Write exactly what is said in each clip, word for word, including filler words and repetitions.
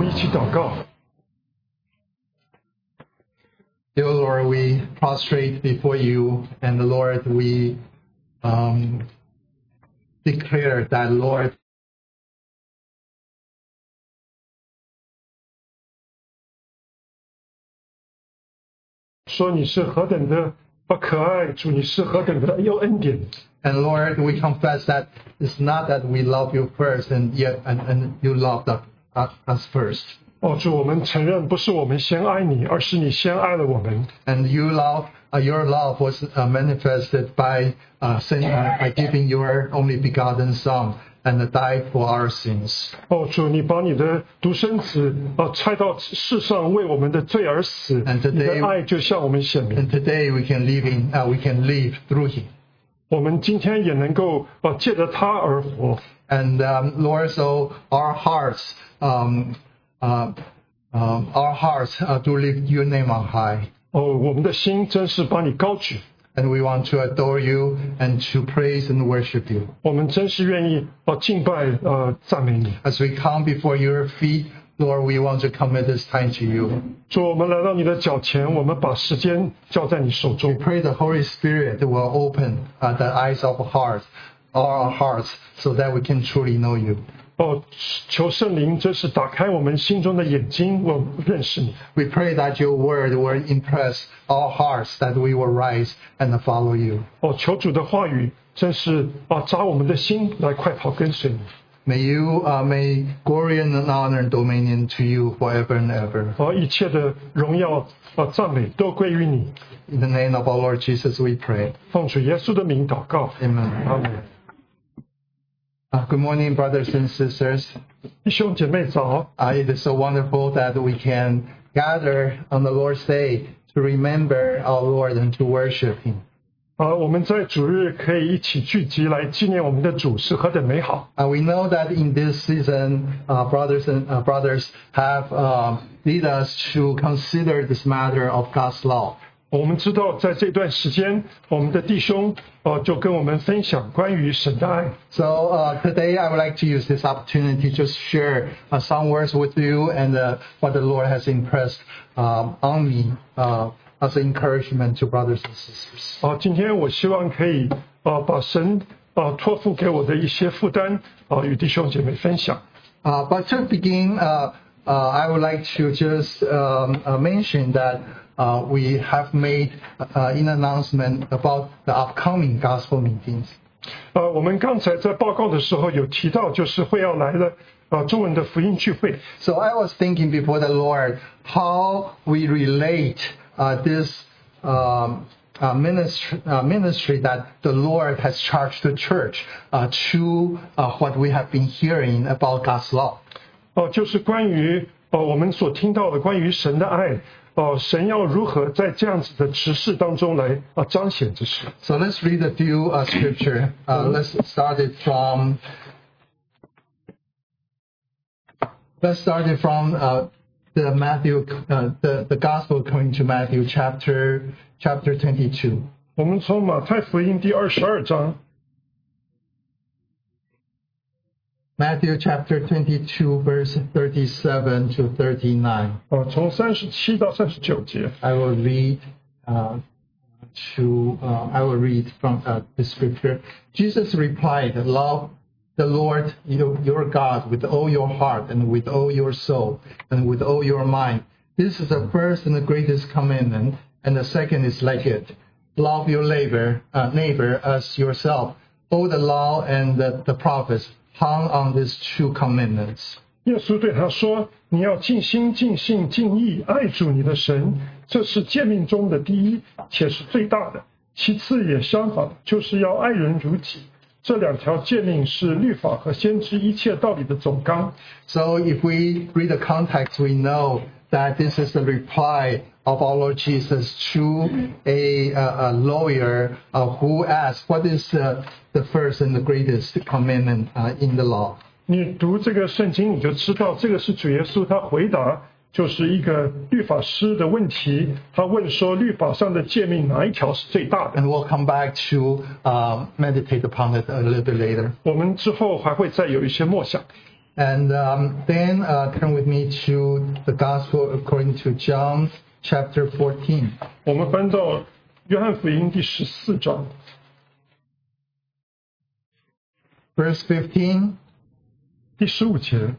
们一起祷告。 Dear Lord, we prostrate before you, and Lord, we um, declare that, Lord, 说你是何等的可爱，主你是何等的有恩典。 And Lord, we confess that it's not that we love you first, and yet and, and you loved us first. 哦，主，我们承认不是我们先爱你，而是你先爱了我们。 And you love, uh, your love was uh, manifested by uh, sin, uh, by giving your only begotten Son and died for our sins. 哦，主，你把你的独生子啊差到世上，为我们的罪而死。 And today, 你的爱就向我们显明。 And today we can live in, uh, we can live through Him. 我们今天也能够啊借着他而活。 And um, Lord, so our hearts, um, uh, um, our hearts uh, to lift your name on high. 哦，我们的心真是把你高举。 And we want to adore you and to praise and worship you. 我们真是愿意啊敬拜呃赞美你。 As we come before your feet, Lord, we want to commit this time to you. 主，我们来到你的脚前，我们把时间交在你手 We 中。 pray the Holy Spirit will open uh, the eyes of our hearts, our hearts, so that we can truly know you. 哦，求圣灵真是打开我们心中的眼睛，我认识你。 We pray that your word will impress our hearts, that we will rise and follow you. 哦，求主的话语真是啊扎我们的心，来快跑跟随你。 May you, uh, may glory and honor and dominion to you forever and ever. 哦，一切的荣耀啊赞美都归于你。 In the name of our Lord Jesus, we pray. 奉主耶稣的名祷告。 Amen. 阿门。 Uh, good morning, brothers and sisters. 弟兄姐妹早。 Uh, it is so wonderful that we can gather on the Lord's Day to remember our Lord and to worship Him. 啊，我们在主日可以一起聚集来纪念我们的主是何等美好。 Uh, we know that in this season, uh, brothers and uh, brothers have uh, lead us to consider this matter of God's law. 我们知道在这段时间，我们的弟兄呃就跟我们分享关于神的爱。 So uh, today I would like to use this opportunity to just share uh, some words with you and uh, what the Lord has impressed um, on me uh, as an encouragement to brothers and sisters. 啊，今天我希望可以啊把神啊托付给我的一些负担啊与弟兄姐妹分享。 Uh, but to begin, uh, uh, I would like to just um, uh, mention that uh, we have made uh, an announcement about the upcoming gospel meetings. 呃，我们刚才在报告的时候有提到，就是会要来的啊中文的福音聚会。 So I was thinking before the Lord how we relate uh, this um, uh, ministry, uh, ministry that the Lord has charged the church uh, to uh, what we have been hearing about God's law. 哦、就是关于呃我们所听到的关于神的爱。 哦，神要如何在这样子的执事当中来啊彰显这事？ So let's read a few uh, scripture. Uh, let's start it from. Let's start it from uh, the Matthew, uh, the the Gospel according to Matthew, chapter chapter twenty-two. 我们从马太福音第二十二章， Matthew chapter twenty-two, verse thirty-seven to thirty-nine. 啊，从三十七到三十九节。 I will read uh, to uh, I will read from uh, the scripture. Jesus replied, "Love the Lord your, your God with all your heart and with all your soul and with all your mind. This is the first and the greatest commandment, and the second is like it: love your neighbor, uh, neighbor as yourself. All the law and the, the prophets hung on these two commandments." 耶稣对他说：“你要尽心、尽性、尽意爱主你的神，这是诫命中的第一，且是最大的。其次也相仿，就是要爱人如己。这两条诫命是律法和先知一切道理的总纲。” So if we read the context, we know that this is the reply of our Lord Jesus to a, a, a lawyer uh, who asked, what is uh, the first and the greatest commandment uh, in the law? 你读这个圣经，你就知道这个是主耶稣他回答，就是一个律法师的问题。他问说，律法上的诫命哪一条是最大的？ And we'll come back to uh, meditate upon it a little bit later. 我们之后还会再有一些默想。 And um, then uh, turn with me to the Gospel according to John chapter fourteen. 我们翻到约翰福音第十四章 Verse fifteen, 第十五节。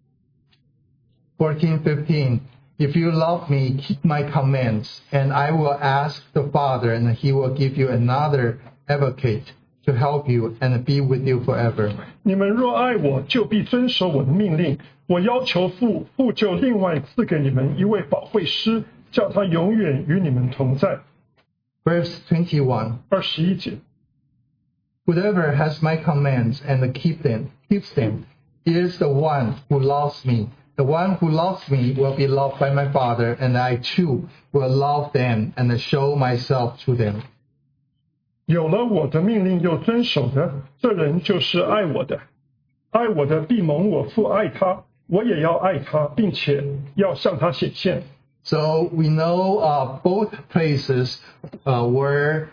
fourteen, fifteen. If you love me, keep my commands, and I will ask the Father, and he will give you another advocate to help you and be with you forever. 你们若爱我，就必遵守我的命令。我要求父，父就另外赐给你们一位保惠师，叫他永远与你们同在。 Verse twenty-one. 二十一节。 Whoever has my commands and keep them, keeps them, is the one who loves me. The one who loves me will be loved by my Father, and I too will love them and show myself to them. 有了我的命令又遵守的，这人就是爱我的。爱我的必蒙我父爱他，我也要爱他，并且要向他显现。 So we know uh, both places uh, were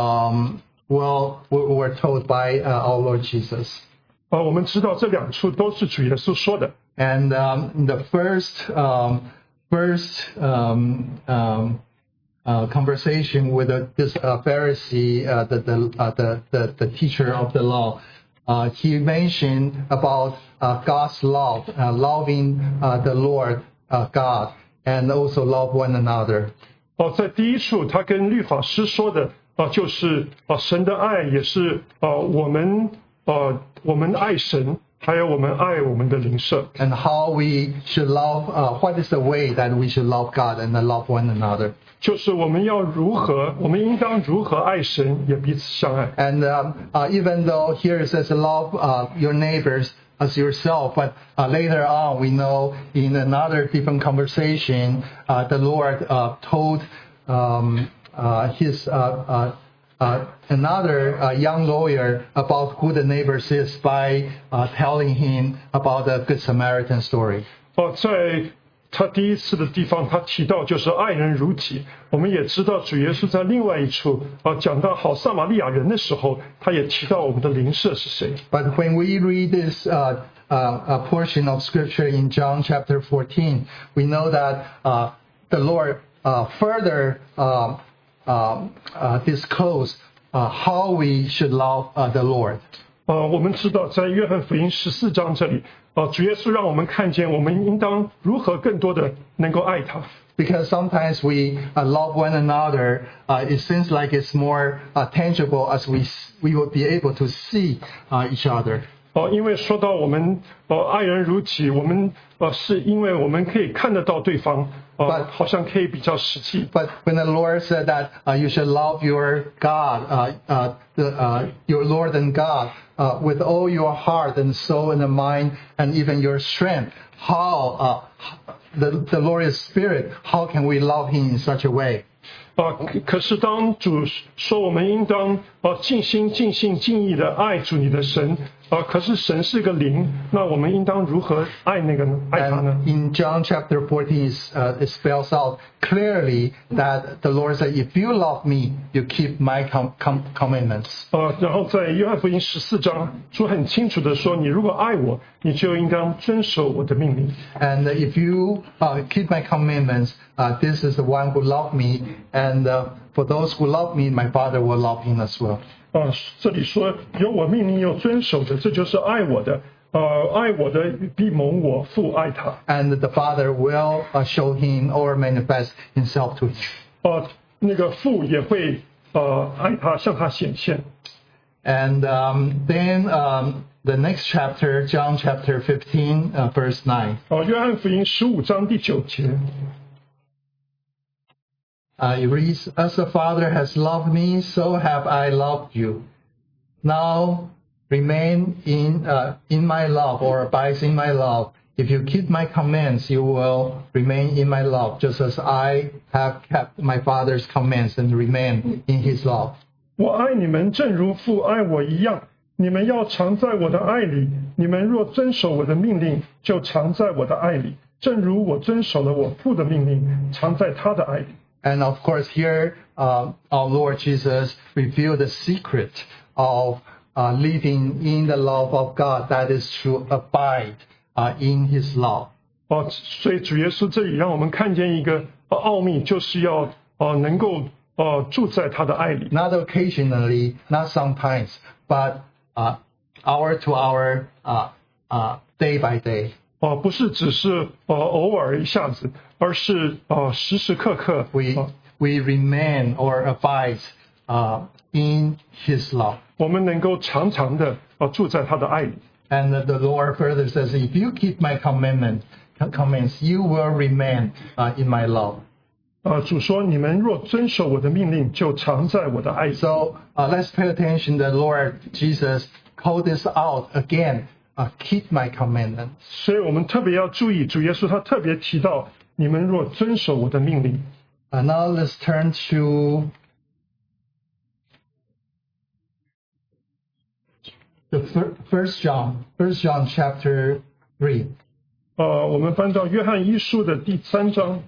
um, well were told by uh, our Lord Jesus. 啊，我们知道这两处都是主耶稣说的。 And um, the first um, first um, um, uh, conversation with uh, this uh, Pharisee, uh, the, the, uh, the the the teacher of the law, uh, he mentioned about uh, God's love, uh, loving uh, the Lord uh, God, and also love one another. 哦，在第一处他跟律法师说的啊，就是啊，神的爱也是啊，我们啊，我们爱神。 还有我们爱我们的邻舍 and how we should love, uh, what is the way that we should love God and love one another. 就是我们要如何，我们应当如何爱神，也彼此相爱。 And um, uh, even though here it says love uh, your neighbors as yourself, but uh, later on we know in another different conversation, uh, the Lord uh, told um, uh, his uh, uh, Uh, another uh, young lawyer about who the neighbors is by uh, telling him about the Good Samaritan story. 哦，在他第一次的地方，他提到就是爱人如己。我们也知道主耶稣在另外一处啊讲到好撒玛利亚人的时候，他也提到我们的邻舍是谁。 But when we read this uh, uh, uh, portion of scripture in John chapter fourteen, we know that uh, the Lord uh, further uh, uh, uh, disclose uh, how we should love uh, the Lord. 呃，我们知道在约翰福音十四章这里，呃，主耶稣让我们看见我们应当如何更多的能够爱他。 Because sometimes we uh, love one another, uh, it seems like it's more uh, tangible as we we will be able to see uh, each other. 哦，因为说到我们呃爱人如己，我们呃是因为我们可以看得到对方，呃 But- 好像可以比较实际。 But when the Lord said that uh, you should love your God, uh, uh, the, uh, your Lord and God, uh, with all your heart and soul and mind and even your strength, how uh, the the Lord is Spirit, how can we love Him in such a way? 啊，可可是当主说我们应当啊尽心尽性尽意的爱主你的神啊，可是神是个灵，那我们应当如何爱那个呢？爱他呢？ And in John chapter fourteen, uh, it spells out clearly that the Lord said, "If you love me, you keep my com- com- commandments." 啊，然后在约翰福音十四章，主很清楚的说，你如果爱我，你就应当遵守我的命令。 And if you uh, keep my commandments, uh, this is the one who loved me. And uh, for those who love me, my Father will love him as well. 啊，这里说有我命令又遵守的，这就是爱我的。呃，爱我的必蒙我父爱他。 And the Father will uh, show him or manifest himself to him. 呃，那个父也会呃爱他，向他显现。 And um, then um, the next chapter, John chapter fifteen, uh, verse nine. 哦，约翰福音十五章第九节。 Uh, it reads, "As the Father has loved me, so have I loved you. Now remain in uh, in my love, or abide in my love. If you keep my commands, you will remain in my love, just as I have kept my Father's commands and remain in His love." 我爱你们，正如父爱我一样。你们要常在我的爱里。你们若遵守我的命令，就常在我的爱里。正如我遵守了我父的命令，常在他的爱里。 And of course, here uh, our Lord Jesus revealed the secret of uh, living in the love of God, that is to abide uh, in His love. 哦，所以主耶稣这里让我们看见一个呃奥秘，就是要呃能够呃住在他的爱里。 Not occasionally, not sometimes, but uh, hour to hour, uh, uh, day by day. 哦，不是只是呃偶尔一下子，而是呃时时刻刻。 We 呃 we remain or abide uh, in His love. 我们能够常常的呃住在他的爱里。 And the Lord further says, if you keep my commandment, commands, you will remain uh, in my love. 呃，主说：“你们若遵守我的命令，就常在我的爱里。” So uh, let's pay attention. The Lord Jesus called this out again. Uh, keep my commandments. 所以我们特别要注意，主耶稣他特别提到：“你们若遵守我的命令。” Uh, now let's turn to the fir- First John, First John chapter three. 呃，我们翻到约翰一书的第三章，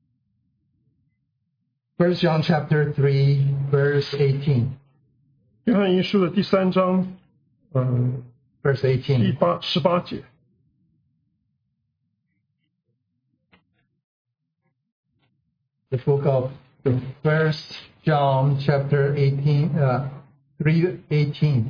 First John chapter three, verse eighteen. 约翰一书的第三章，嗯、 Verse 第 eighteen. 八十八节。 The book of the First John chapter eighteen, uh, three eighteen.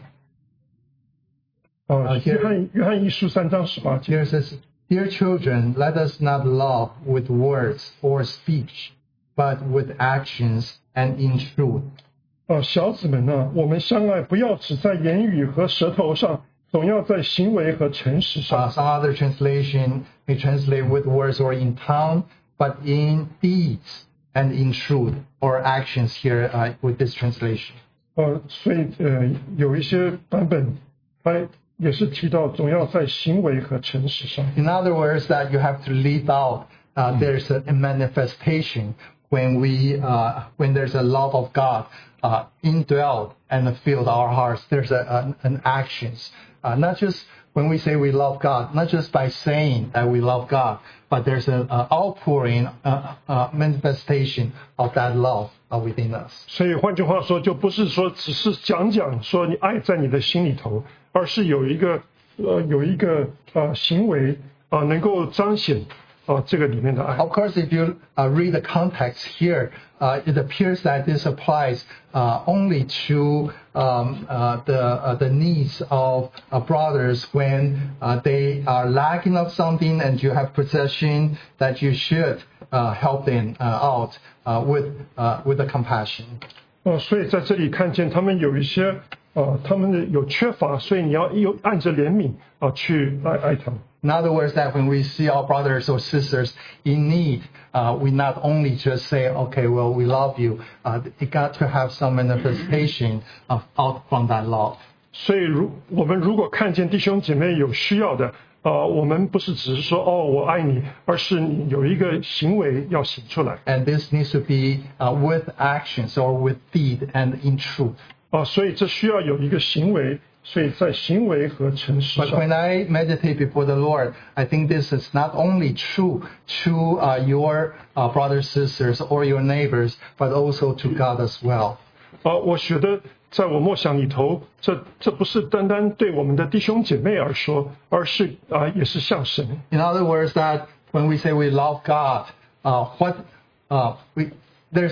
啊、 Uh, here- 约翰约翰一书三章十八节。 Here it says, Dear children, let us not love with words or speech, but with actions and in truth. 啊、小子们呢、我们相爱，不要只在言语和舌头上，总要在行为和诚实 Uh, 上。 some other translation may translate with words or in tongue, but in deeds and in truth, or actions here uh, with this translation. 呃，所以呃，有一些版本它也是提到，总要在行为和诚实上。 In other words, that you have to live out. Uh, there's a manifestation when we, uh, when there's a love of God uh, indwelled and filled our hearts. There's a, an, an actions, uh, not just when we say we love God, not just by saying that we love God, but there's an outpouring, uh, uh, manifestation of that love uh, within us. 所以换句话说，就不是说只是讲讲说你爱在你的心里头，而是有一个呃有一个呃行为啊、能够彰显啊、这个里面的爱。 Of course, if you uh, read the context here, uh, it appears that this applies uh, only to um, uh, the uh, the needs of uh, brothers when uh, they are lacking of something and you have possession that you should uh, help them uh, out uh, with uh, with the compassion. 呃，所以在这里看见他们有一些呃他们的有缺乏，所以你要有按着怜悯啊、去爱爱他们。 In other words, that when we see our brothers or sisters in need, uh, we not only just say, okay, well, we love you. Uh, it got to have some manifestation of out from that love. 所以如我们如果看见弟兄姐妹有需要的，呃，我们不是只是说哦我爱你，而是你有一个行为要行出来。 And this needs to be uh, with actions or with deed and in truth. 啊、所以这需要有一个行为，所以在行为和诚实 But 上， when I meditate before the Lord, I think this is not only true to uh, your uh, brothers, sisters, or your neighbors, but also to God as well. 啊、我觉得在我默想里头，这这不是单单对我们的弟兄姐妹而说，而是啊、也是向神。 In other words, that when we say we love God, uh, what uh, we there's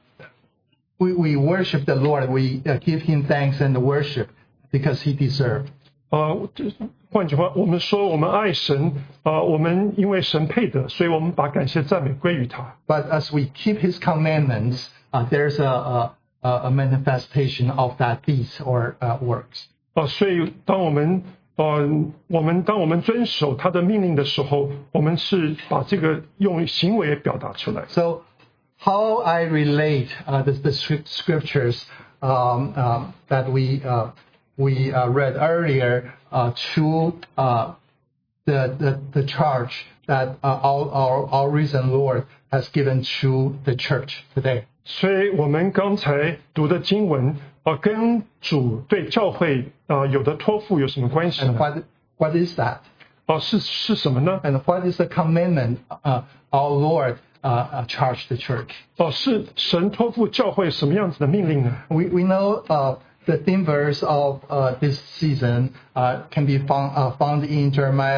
we, we worship the Lord, we uh, give Him thanks and worship because He deserved. 啊、这换句话，我们说我们爱神啊、我们因为神配得，所以我们把感谢赞美归于他。 But as we keep His commandments, uh, there's a, a a manifestation of that deeds or uh, works. 啊、所以当我们呃，我们当我们遵守他的命令的时候，我们是把这个用行为表达出来。 So, how I relate uh, the, the scrip- scriptures um, um, that we uh, we uh, read earlier uh, to uh, the, the the charge that uh, our, our our risen Lord has given to the church today. 所以我们刚才读的经文啊、呃跟主对教会啊、呃有的托付有什么关系 And 呢？ what what is that? 哦、是是什么呢？ And what is the commandment uh, our Lord uh, uh, charged the church? 哦、是神托付教会什么样子的命令呢？ We we know uh, the theme verse of uh, this season uh, can be found uh, found in Jeremiah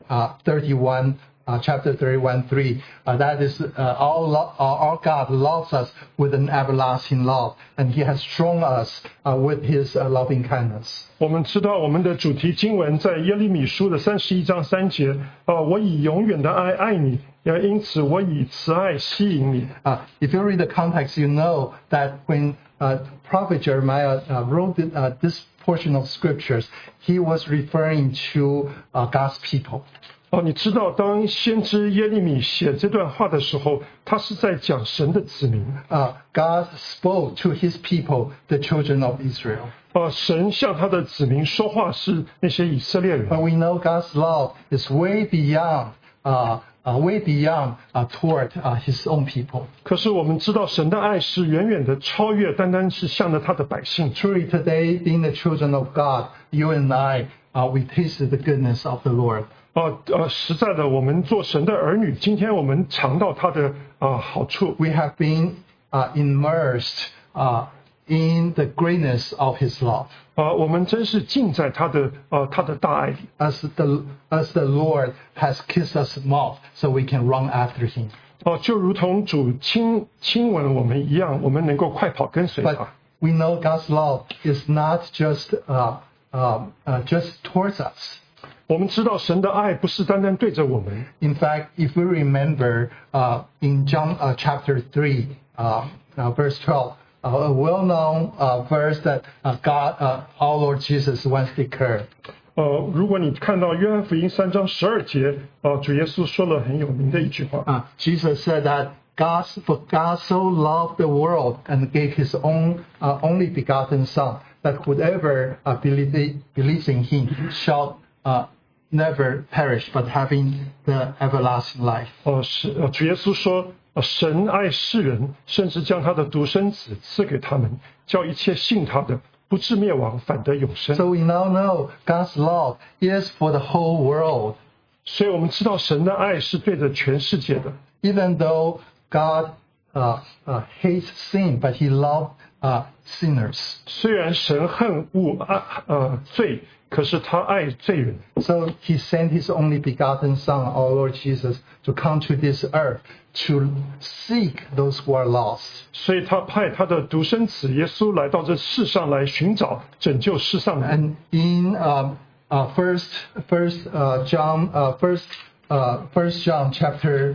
uh, thirty-one, uh, chapter thirty-one, three. Uh, that is, uh, our, lo- our God loves us with an everlasting love, and He has shown us uh, with His uh, loving kindness. 我们知道我们的主题经文在耶利米书的三十一章三节，啊，我以永远的爱爱你，也因此我以慈爱吸引你。 Uh, if you read the context, you know that when uh, Prophet Jeremiah uh, wrote the, uh, this portion of scriptures, he was referring to uh, God's people. 哦，你知道，当先知耶利米写这段话的时候，他是在讲神的子民。 Uh, God spoke to His people, the children of Israel. 呃，神向他的子民说话是那些以色列人。 But we know God's love is way beyond, uh, uh, way beyond uh, toward uh, His own people. 可是我们知道，神的爱是远远的超越，单单是向着他的百姓。 Truly, today, being the children of God, you and I, uh, we tasted the goodness of the Lord. 呃呃，实在的，我们做神的儿女，今天我们尝到他的啊、呃、好处。 We have been uh, immersed uh, in the greatness of His love. 啊、呃，我们真是浸在他的呃他的大爱里。 As the, as the Lord has kissed us mouth, so we can run after Him. 哦、呃，就如同主亲亲吻我们一样，我们能够快跑跟随 But 他。 we know God's love is not just, uh, uh, uh, just towards us. 我们知道神的爱不是单单对着我们。 In fact, if we remember uh, in John uh, chapter three, uh, uh, verse twelve, uh, a well-known uh, verse that uh, God, uh, our Lord Jesus once declared. 呃，如果你看到约翰福音三章十二节，呃，主耶稣说了很有名的一句话。 Uh, Jesus said that God, for God so loved the world and gave His own uh, only begotten Son, that whoever uh, believe, believes in Him shall uh, never perish, but having the everlasting life. 呃，是呃，主耶稣说，呃，神爱世人，甚至将他的独生子赐给他们，叫一切信他的不至灭亡，反得永生。 So we now know God's love is for the whole world. 所以我们知道神的爱是对着全世界的。 Even though God uh, uh, hates sin, but He loved uh, sinners. 虽然神恨恶爱呃罪，可是他爱罪人。 So He sent His only begotten Son, our Lord Jesus, to come to this earth to seek those who are lost. 所以他派他的独生子耶稣来到这世上来寻找拯救世上的人。 And in um, uh, first, first uh, John, uh, first, uh, first John chapter,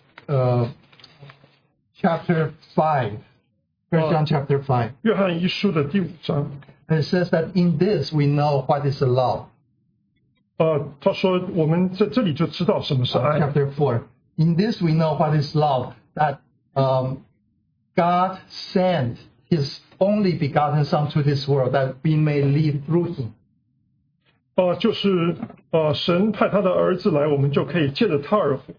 uh, chapter five, First John chapter five. 约翰一书的第五章， And it says that in this we know what is love. 呃，他说我们在这里就知道什么是爱。 Chapter four. In this we know what is love, that um, God sent His only begotten Son to this world that we may live through Him. 呃，就是呃，神派他的儿子来，我们就可以借着他而活。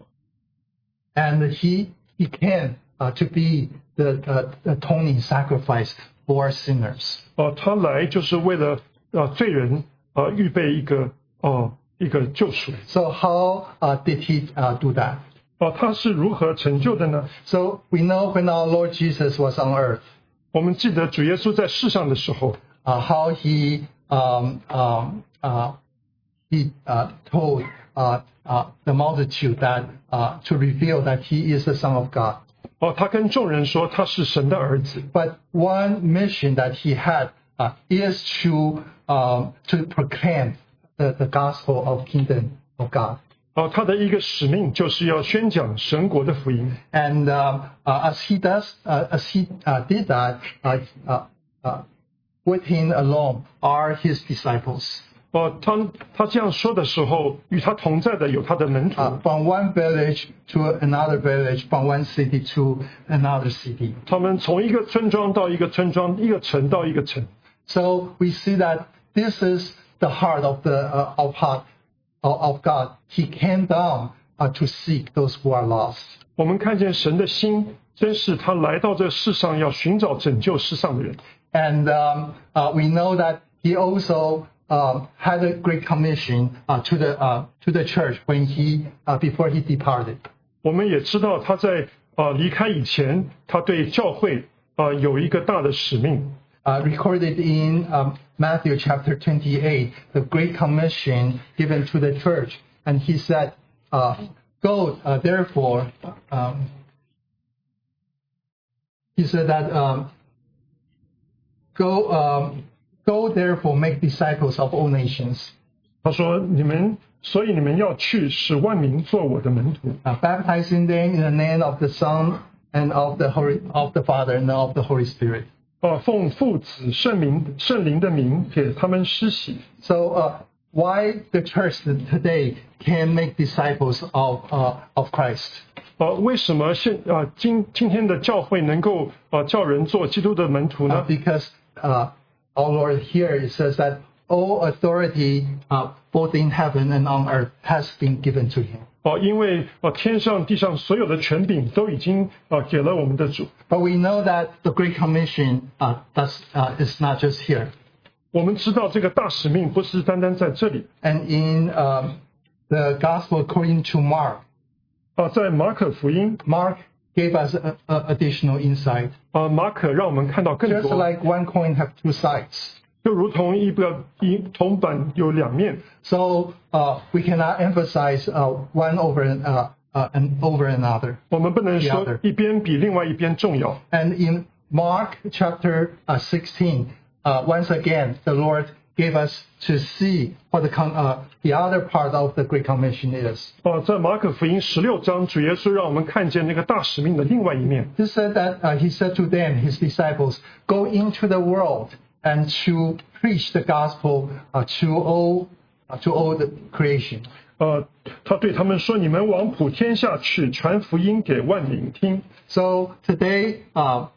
And He He came uh, to be the uh, atoning sacrifice for sinners. 呃，他来就是为了呃罪人呃预备一个呃一个救赎。 So how uh, did He uh, do that? 呃，他是如何成就的呢？ So we know when our Lord Jesus was on earth, 我们记得主耶稣在世上的时候， uh, how He um, um, uh, He uh, told uh, uh, the multitude that uh, to reveal that He is the Son of God. 哦、他跟众人说他是神的儿子。 But one mission that He had uh, is to um, to proclaim the, the gospel of kingdom of God. 哦、他的一个使命就是要宣讲神国的福音。 And um, uh, as he does, uh, as he uh, did that, uh, uh, uh, with him alone are his disciples. 哦、他他这样说的时候，与他同在的有他的门徒。 Uh, from one village to another village, from one city to another city. 他们从一个村庄到一个村庄，一个城到一个城。 So we see that this is the heart of the uh, of heart of, of God. He came down uh, to seek those who are lost. 我们看见神的心，真是他来到这世上要寻找拯救世上的人。 And um, uh, we know that He also um, had a great commission uh, to the uh, to the church when he uh, before he departed. 我们也知道他在呃离开以前，他对教会呃有一个大的使命。 Uh, recorded in um, Matthew chapter twenty-eight, the great commission given to the church, and he said, uh, "Go, uh, therefore." Um, he said that, um, "Go, um, go, therefore, make disciples of all nations." 他说：“你们，所以你们要去，使万民做我的门徒。” Uh, baptizing them in the name of the Son and of the Holy, of the Father and of the Holy Spirit. 啊，奉父子圣名圣灵的名给他们施洗。 So, uh, why the church today can make disciples of uh, of Christ? 啊，为什么现啊今今天的教会能够啊叫人做基督的门徒 Uh, 呢？ because uh, our Lord here it says that all authority, uh, both in heaven and on earth, has been given to him. 哦，因为啊天上地上所有的权柄都已经啊给了我们的主。 But we know that the Great Commission uh, does, uh, is not just here. 我们知道这个大使命不是单单在这里。 And in um, the Gospel according to Mark, 啊，在马可福音 Mark gave us a, a additional insight. 啊，马可让我们看到更 Just 多， like one coin have two sides. 就如同一个一铜板有两面。 So uh, we cannot emphasize uh, one over uh, uh, and over another. 我们不能 The 说 other. 一边比另外一边重要。 And in Mark chapter uh, sixteen, uh, once again, the Lord gave us to see what the, con- uh, the other part of the Great Commission is. 哦，在马可福音十六章，主耶稣让我们看见那个大使命的另外一面。 He said that uh, he said to them, his disciples, go into the world and to preach the gospel uh, to all uh, to all the creation. 呃，他对他们说：“你们往普天下去，传福音给万民听。” So today, uh,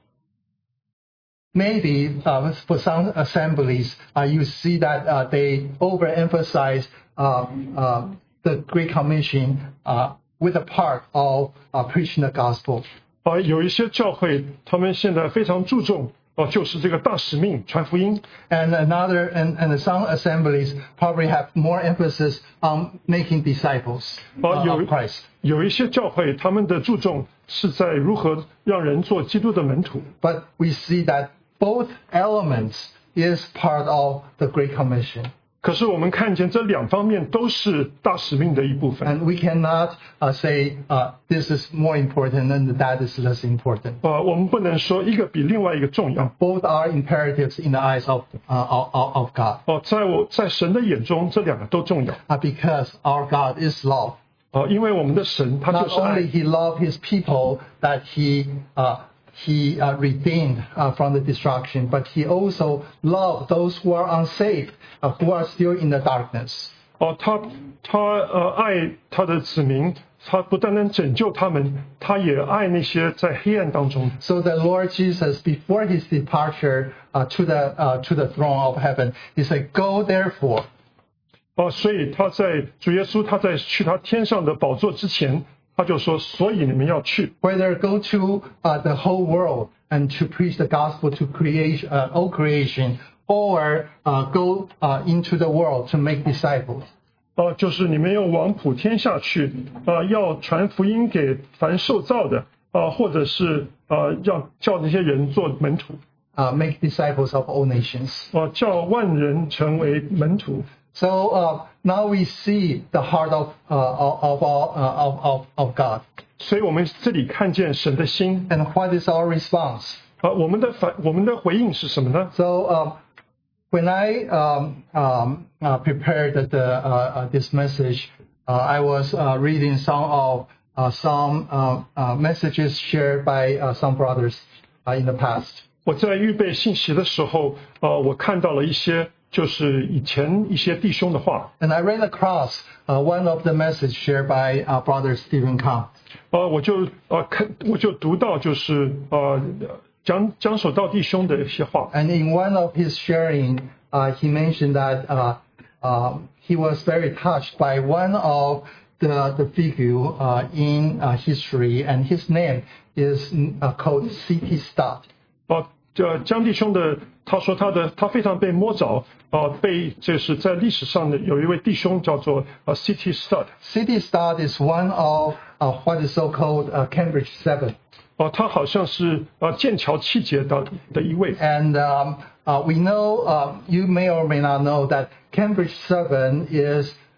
maybe uh, for some assemblies, uh, you see that uh, they overemphasize uh, uh, the Great Commission uh, with a part of uh, preaching the gospel. 啊、有一些教会，他们现在非常注重哦、就是这个大使命，传福音。 And another, and, and some assemblies probably have more emphasis on making disciples uh, 啊、有 of Christ. 有一些教会，他们的注重是在如何让人做基督的门徒。 But we see that both elements is part of the Great Commission. 可是我们看见这两方面都是大使命的一部分。 And we cannot uh, say uh, this is more important and that is less important. 啊、我们不能说一个比另外一个重要。 Both are imperatives in the eyes of uh, of, of God. 哦、在我在神的眼中，这两个都重要。 Uh, because our God is love. 啊、因为我们的神他就 Not 是爱 only。He loved His people that He uh, He uh, redeemed uh, from the destruction, but He also loved those who are unsaved, uh, who are still in the darkness. 哦，他他呃爱他的子民，他不单单拯救他们，他也爱那些在黑暗当中。 So the Lord Jesus, before His departure uh, to the uh, to the throne of heaven, He said, "Go therefore." 哦，所以他在主耶稣他在去他天上的宝座之前，他就说：所以你们要去。 Whether go to uh, the whole world and to preach the gospel to creation, uh, all creation, or uh, go uh, into the world to make disciples. 啊，就是你们要往普天下去，啊，要传福音给凡受造的，啊，或者是啊，要叫那些人做门徒， Uh, make disciples of all nations. 啊，叫万人成为门徒。 So uh, now we see the heart of uh, of, all, uh, of of of God. 所以我们这里看见神的心。 And what is our response? 啊，我们的反我们的回应是什么呢？ So um, when I um, um, uh, prepared the, uh, uh, this message, uh, I was uh, reading some of uh, some uh, uh, messages shared by uh, some brothers uh, in the past. 我在预备信息的时候，呃，我看到了一些就是以前一些弟兄的话， And I ran across uh, one of the messages shared by uh, brother Stephen Kahn. 呃，我就呃看我就读到就是呃讲讲手道弟兄的一些话。 And in one of his sharing, uh, he mentioned that uh, um, he was very touched by one of the, the figure uh, in uh, history, and his name is uh, called C T Stott. 哦，这江弟兄的他说他的他非常被摸着，呃，被就是在历史上的有一位弟兄叫做呃 C T Stott。 C T Stott is one of uh, what is so-called uh, Cambridge Seven. 哦，他好像是呃剑桥七杰的的一位。 And um, uh, we know, uh, you may or may not know that Cambridge Seven is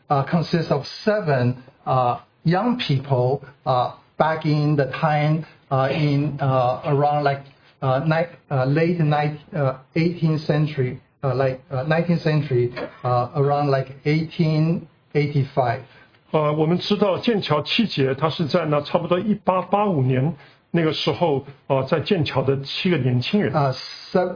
uh, consists of seven uh, young people uh, back in the time uh, in uh, around like uh, ni- uh, late ni- uh, eighteenth century, uh, like uh, nineteenth century, uh, around like eighteen eighty-five. 呃，我们知道剑桥七杰，他是在那差不多一八八五年那个时候，呃，在剑桥的七个年轻人。 Uh, seven,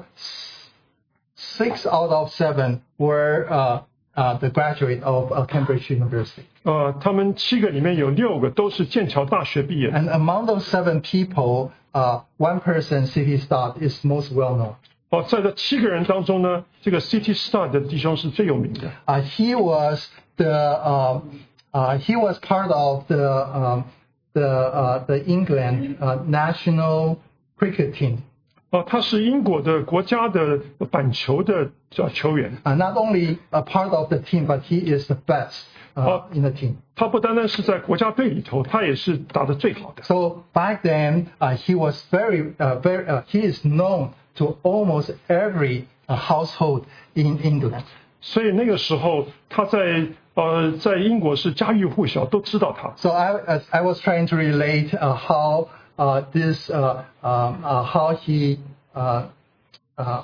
six out of seven were uh, uh, the graduate of uh, Cambridge University. 呃，他们七个里面有六个都是剑桥大学毕业的。 And among those seven people, uh, one person, City Stott, is most well known. 哦，在这七个人当中呢，这个 City Star 的弟兄是最有名的。 Uh, he was the uh, uh, he was part of the um, the uh, the England uh, national cricket team. 哦，他是英国的国家的板球的呃球员。 Uh, not only a part of the team, but he is the best uh, in the team. 他不单单是在国家队里头，他也是打得最好的。 So back then, uh, he was very, uh, very. Uh, he is known to almost every uh, household in England. 所以那个时候他在呃在英国是家喻户晓，都知道他。 So I, as I was trying to relate uh, how uh, this, uh, um, uh, how he, uh, uh,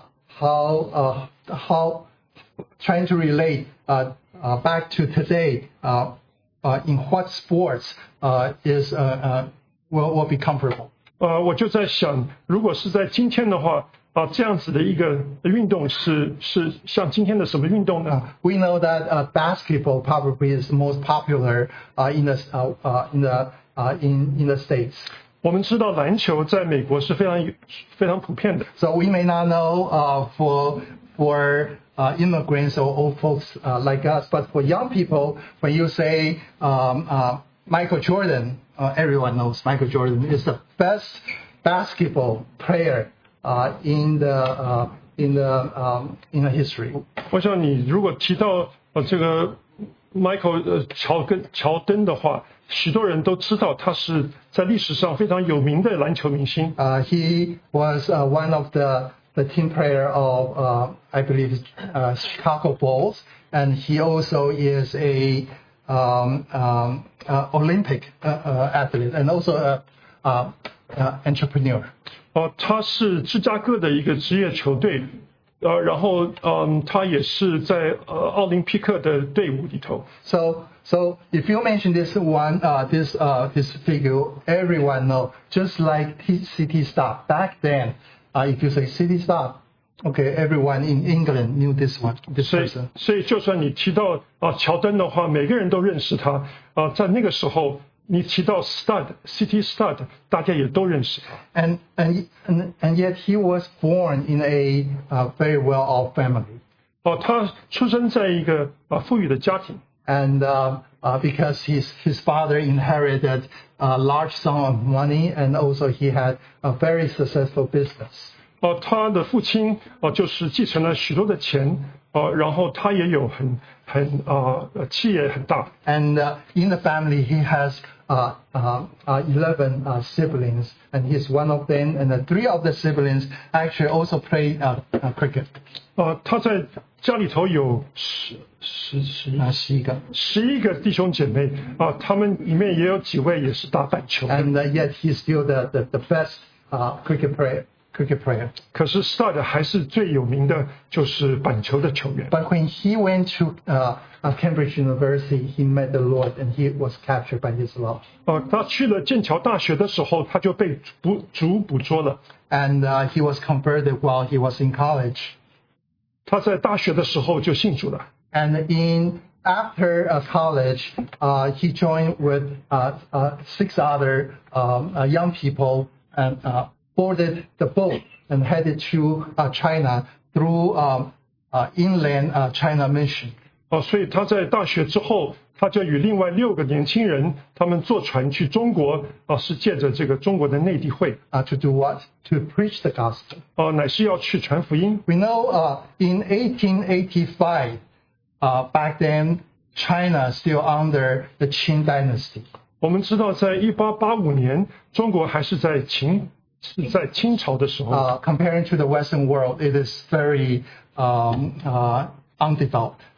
how, uh, how, trying to relate uh, uh, back to today. Uh, uh, in what sports uh, is uh, uh, will will be comparable? 呃，我就在想，如果是在今天的话，啊、这样子的一个运动是是像今天的什么运动呢？ We know that uh, basketball probably is the most popular uh, in the uh, uh, in the uh, in in the states. 我们知道篮球在美国是非常非常普遍的。 So we may not know uh, for for uh, immigrants or old folks uh, like us, but for young people, when you say um, uh, Michael Jordan, uh, everyone knows Michael Jordan is the best basketball player uh, in the uh, in the um, in the history. 我想你如果提到呃这个 Michael 呃乔根乔登的话，许多人都知道他是在历史上非常有名的篮球明星。 Uh, he was uh, one of the the team player of uh, I believe uh, Chicago Bulls, and he also is a um, um, uh, Olympic uh, uh, athlete and also a uh, uh, entrepreneur. 哦、他是芝加哥的一个职业球队，呃，然后嗯，他也是在呃奥林匹克的队伍里头。 So so if you mention this one uh, this uh, this figure, everyone know. Just like T- City Star back then, uh, if you say City Star, okay, everyone in England knew this one, this 所以 person. 所以就算你提到啊、乔登的话，每个人都认识他。啊、在那个时候，你提到 Stud City Stud， 大家也都认识他。 And and and, and yet he was born in a uh, very well-off family. 哦、他出生在一个啊、富裕的家庭。 And uh, uh, because his his father inherited a large sum of money, and also he had a very successful business. 哦、他的父亲哦、就是继承了许多的钱，哦、然后他也有很很啊、呃企业很大。 And uh, in the family, he has uh, uh, uh, eleven uh, siblings, and he's one of them. And the three of the siblings actually also play uh, uh, cricket. 啊、他在家里头有十十十 Uh, 十一个。 十一个弟兄姐妹啊、他们里面也有几位也是打板球的。 And uh, yet he's still the, the, the best uh, cricket player. Cricket player. 可是 Stud 还是最有名的就是板球的球员。 But when he went to uh, uh, Cambridge University, he met the Lord, and he was captured by His love. 啊、他去了剑桥大学的时候，他就被捕主捕捉了。 And uh, he was converted while he was in college. 他在大学的时候就信主了。 And in after uh, college, uh, he joined with uh, uh, six other um, uh, young people and uh, boarded the boat and headed to uh, China through um, uh, inland uh, China mission. 哦、所以他在大学之后，他就与另外六个年轻人，他们坐船去中国，啊、是借着这个中国的内地会， Uh, to do what? To preach the gospel. 哦、乃是要去传福音。 We know uh, in eighteen eighty-five, uh, back then, China still under the Qing dynasty. 我们知道，在一八八五年，中国还是在秦是在清朝的时候。 Uh, comparing to the Western world, it is very um, uh, undeveloped.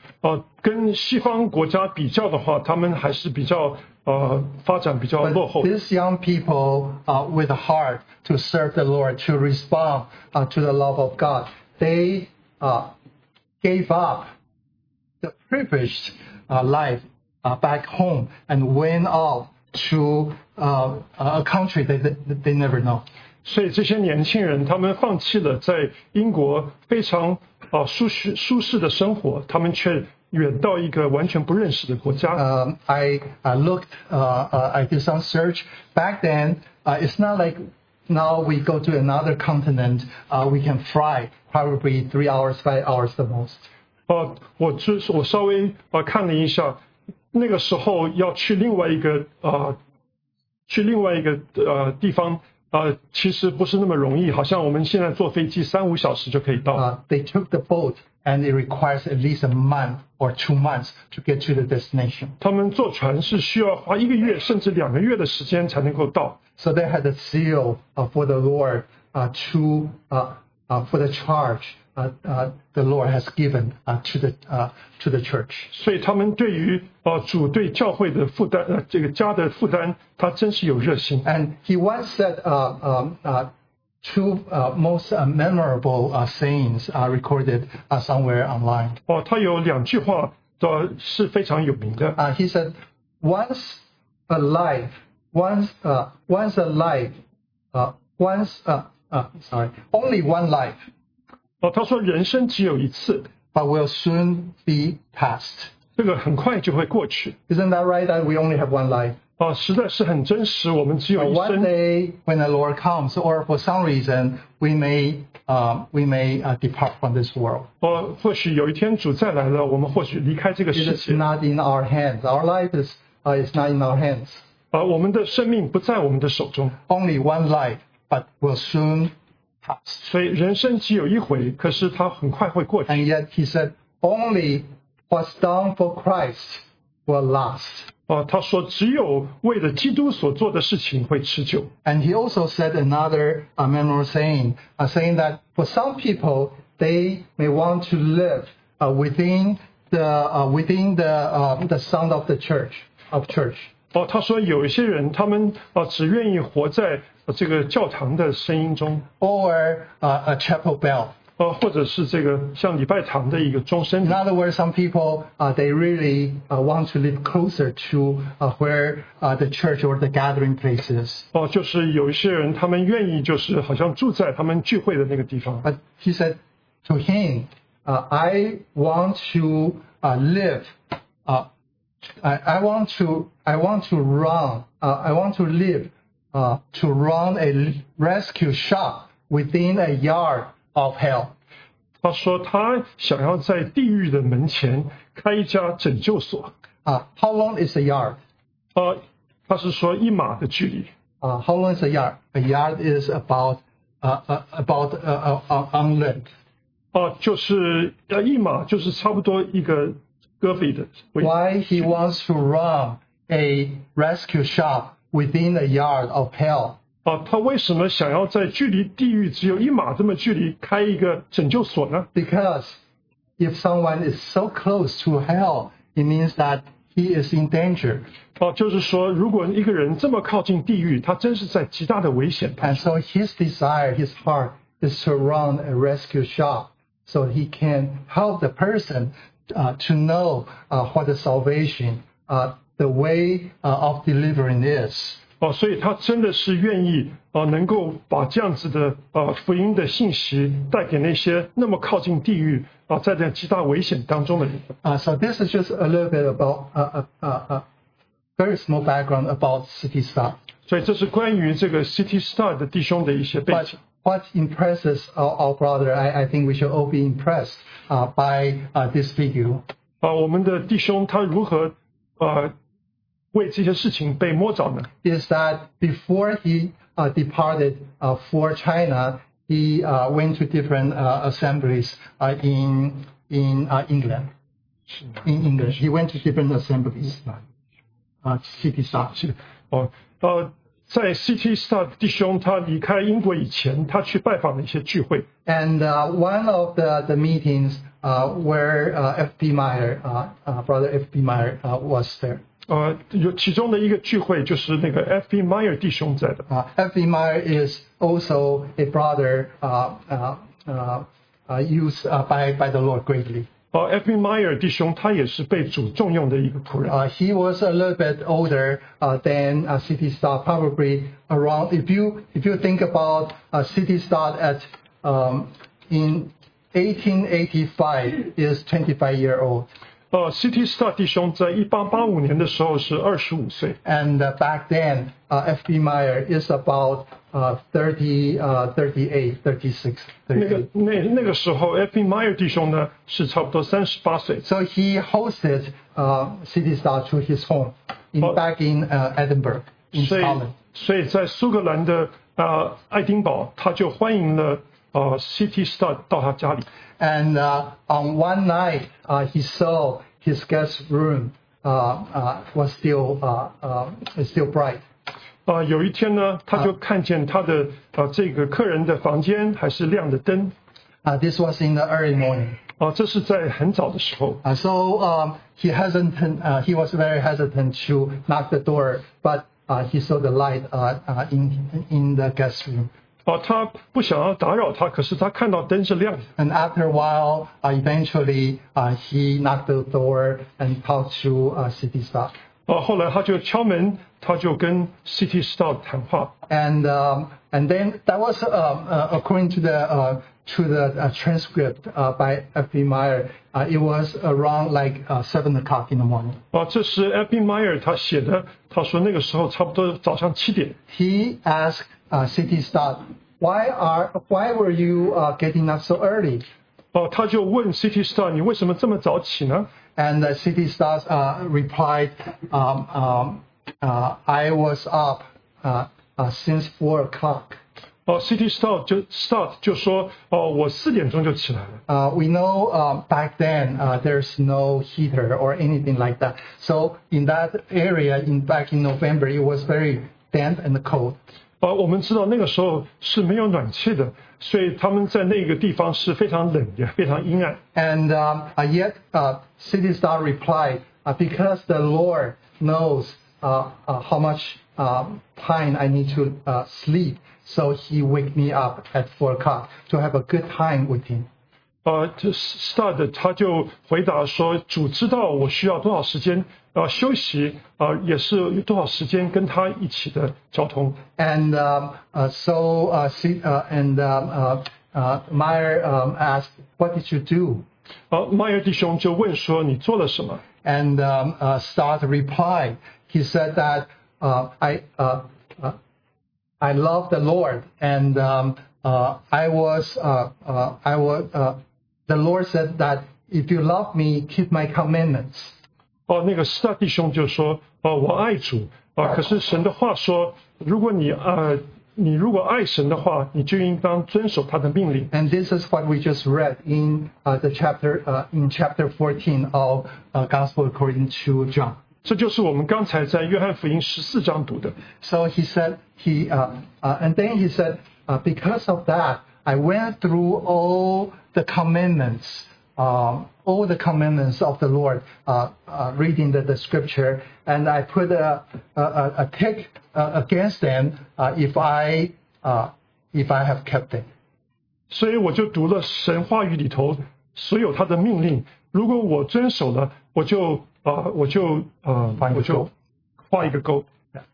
呃，跟西方国家比较的话，他们还是比较呃发展比较落后。 But these young people, uh, with a heart to serve the Lord, to respond uh, to the love of God, they uh, gave up the privileged uh, life uh, back home and went off to uh, a country that they, that they never know. 所以这些年轻人，他们放弃了在英国非常啊、呃、舒适舒适的生活，他们却远到一个完全不认识的国家。 Um, I uh, looked, uh, uh, I did some search. Back then, uh, it's not like now we go to another continent, uh, we can fly probably three hours, five hours the most. 哦、呃，我就是我稍微啊、呃、看了一下，那个时候要去另外一个啊、呃、去另外一个呃地方。呃，其实不是那么容易，好像我们现在坐飞机三五小时就可以到。 Uh, they took the boat, and it requires at least a month or two months to get to the destination. 他们坐船是需要花一个月甚至两个月的时间才能够到。 So they had a seal uh, for the Lord uh, to uh, uh, for the charge uh, uh, the Lord has given uh, to the uh, to the church. 所以他们对于呃主对教会的负担，呃这个家的负担，他真是有热心。 And he once said uh, um, uh, two uh, most uh, memorable uh, sayings are recorded uh, somewhere online. 哦，他有两句话的是非常有名的。 Uh, he said, "Once alive, once uh, once alive, uh, once uh, uh, sorry, only one life." 哦，他说人生只有一次， But will soon be past. 这个很快就会过去。 Isn't that right? That we only have one life. 啊，实在是很真实，我们只有 But 一 one 生。 day, when the Lord comes, or for some reason, we may uh, we may uh, depart from this world. 哦，或许有一天主再来了，我们或许离开这个 It 世 is 界。 not in our hands. Our life is uh, is not in our hands. 啊，我们的生命不在我们的手中， Only one life, but will soon pass. 所以人生只有一回，可是它很快会过去。 And yet, he said, only what's done for Christ will last. 啊，他说只有为了基督所做的事情会持久。 And he also said another uh, memorable saying, uh, saying that for some people, they may want to live uh, within the uh, within the uh, the sound of the church of church. 哦，他说有一些人，他们啊只愿意活在这个教堂的声音中， Or uh, a chapel bell. 呃，或者是这个像礼拜堂的一个钟声 In。other words, some people uh, they really uh, want to live closer to uh, where uh, the church or the gathering place is. 哦，就是有一些人，他们愿意就是好像住在他们聚会的那个地方。 But he said to him, uh, I want to uh, live. Uh, I, I want to. I want to run. Uh, I want to live. Uh, to run a rescue shop within a yard of hell. 他说他想要在地狱的门前开一家拯救所。 Uh, how long is a yard? 呃，他是说一码的距离。 Uh, how long is a yard? A yard is about uh, uh, about uh, uh, on length. 哦、就是呃一码就是差不多一个胳膊的位置。 Why he wants to run a rescue shop within a yard of hell? 啊，他为什么想要在距离地狱只有一码这么距离开一个拯救所呢？ Because if someone is so close to hell, it means that he is in danger. 哦、就是说，如果一个人这么靠近地狱，他真是在极大的危险当 And 中。 so his desire, his heart, is to run a rescue shop so he can help the person uh, to know uh, what the salvation, uh, the way uh, of delivering is. 哦，所以他真的是愿意哦，能够把这样子的呃福音的信息带给那些那么靠近地狱啊，在这极大危险当中的人。 Uh, so this is just a little bit about uh, uh, uh, uh, very small background about City Star. 所以这是关于这个 City Star 的弟兄的一些背 But 景。 what impresses our, our brother, I, I think we should all be impressed uh, by uh, this video. 啊，我们的弟兄他如何呃为这些事情被摸着呢？ Is that before he uh, departed uh, for China, he uh, went to different uh, assemblies uh, in in uh, England. In England, he went to different assemblies. Uh, City Star. 是哦呃，在 City Star 弟兄他离开英国以前，他去拜访了一些聚会。 And uh, one of the, the meetings uh, where uh, F B Meyer, uh, uh, Brother F B Meyer uh, was there. 呃，有其中的一个聚会就是那个 F B Meyer 弟兄在的。 Uh, F B Meyer is also a brother uh, uh, uh, uh, used uh, by by the Lord greatly. 哦 ，F B Meyer 弟兄他也是被主重用的一个仆人。 Uh, he was a little bit older uh, than uh, City Star, probably around. If you if you think about uh, City Star at um, in eighteen eighty-five is twenty-five year old. 呃 ，City Star 弟兄在一八八五年的时候是二十五岁。 And uh, back then, uh, F B Meyer is about uh, thirty, uh, thirty-eight, thirty-six. 那个那那个时候 ，F B Meyer 弟兄呢是差不多三十八岁。 So he hosted uh, City Star to his home in, Oh. back in uh, Edinburgh, in 所以 Scotland. 所以在苏格兰的呃爱丁堡，他就欢迎了呃 City Star 到他家里。 And uh, on one night, uh, he saw his guest room uh, uh, was still uh, uh, still bright. 啊、有一天呢，他就看见他的呃这个客人的房间还是亮着灯。 Uh, this was in the early morning. 啊、这是在很早的时候。 Uh, so um, he hesitant. Uh, he was very hesitant to knock the door, but uh, he saw the light uh, uh, in in the guest room. 啊、他不想要打扰他，可是他看到灯是亮的。 And after a while, uh, eventually uh, he knocked the door and talked to uh, City Star. 啊、后来他就敲门，他就跟 City Star 谈话。 And um, and then that was uh, uh, according to the uh, to the uh, transcript uh, by F B Meyer. Uh, it was around like uh, seven o'clock in the morning. 啊、这是 F B Meyer 他写的，他说那个时候差不多早上七点。 He asked uh, City Star, "Why are why were you uh, getting up so early?" 哦、他就问 City Star 你为什么这么早起呢？ And the City Star uh, replied, um, um, uh, "I was up uh, uh, since four o'clock." 哦、City Star 就 Start 就说哦，我四点钟就起来了。 Uh, we know um, back then uh, there's no heater or anything like that. So in that area, in back in November, it was very damp and cold. 啊、我们知道那个时候是没有暖气的，所以他们在那个地方是非常冷也非常阴暗。 And um, uh, yet, uh, City Star replied, uh, "Because the Lord knows uh, uh, how much um, time I need to uh, sleep, so He wake me up at four o'clock to have a good time with Him." 呃，这 Start 他就回答说，主知道我需要多少时间啊、呃、休息啊、呃，也是有多少时间跟他一起的交通。 And um, uh, so, uh, C- uh, and um, uh, uh, Meyer um, asked, "What did you do?" 啊，迈尔弟兄就问说你做了什么？ And um, uh, Stott replied, he said that uh, I uh, uh, I love the Lord, and um, uh, I was uh, uh, I was uh, the Lord said that if you love me, keep my commandments. 哦，那个 Start 弟兄就说哦，我爱主啊，可是神的话说，如果你呃你如果爱神的话，你就应当遵守他的命令。 And this is what we just read in uh, the chapter uh, in chapter fourteen of uh, Gospel according to John. 这就是我们刚才在约翰福音十四章读的。 So he said he uh, uh, and then he said uh, because of that I went through all the commandments, um, all the commandments of the Lord, uh, uh, reading the, the scripture, and I put a a, a, a tick uh, against them uh, if I uh, if I have kept it. 所以我就读了神话语里头所有他的命令，如果我遵守了，我就啊、呃、我就呃画一个勾。 我就画一个勾。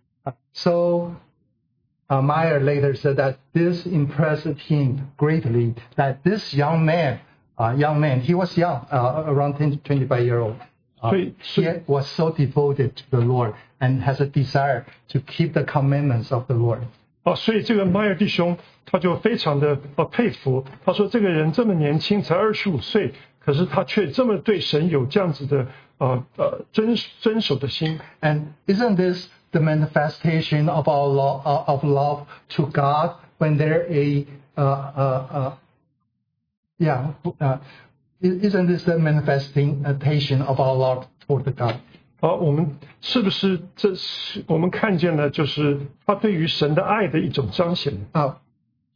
So uh, Meyer later said that this impressed him greatly. That this young man, uh, young man, he was young, uh, around ten to twenty-five year old. Uh, 所以 he 所以 was so devoted to the Lord and has a desire to keep the commandments of the Lord. 啊，所以这个迈尔弟兄他就非常的呃佩服，他说这个人这么年轻，才二十五岁，可是他却这么对神有这样子的呃呃遵遵守的心。 And isn't this the manifestation of our lo- uh, of love to God when there a uh, uh, uh, yeah uh, isn't this the manifestation of our love toward the God? 好，我们是不是这是我们看见了，就是他对于神的爱的一种彰显？ Uh,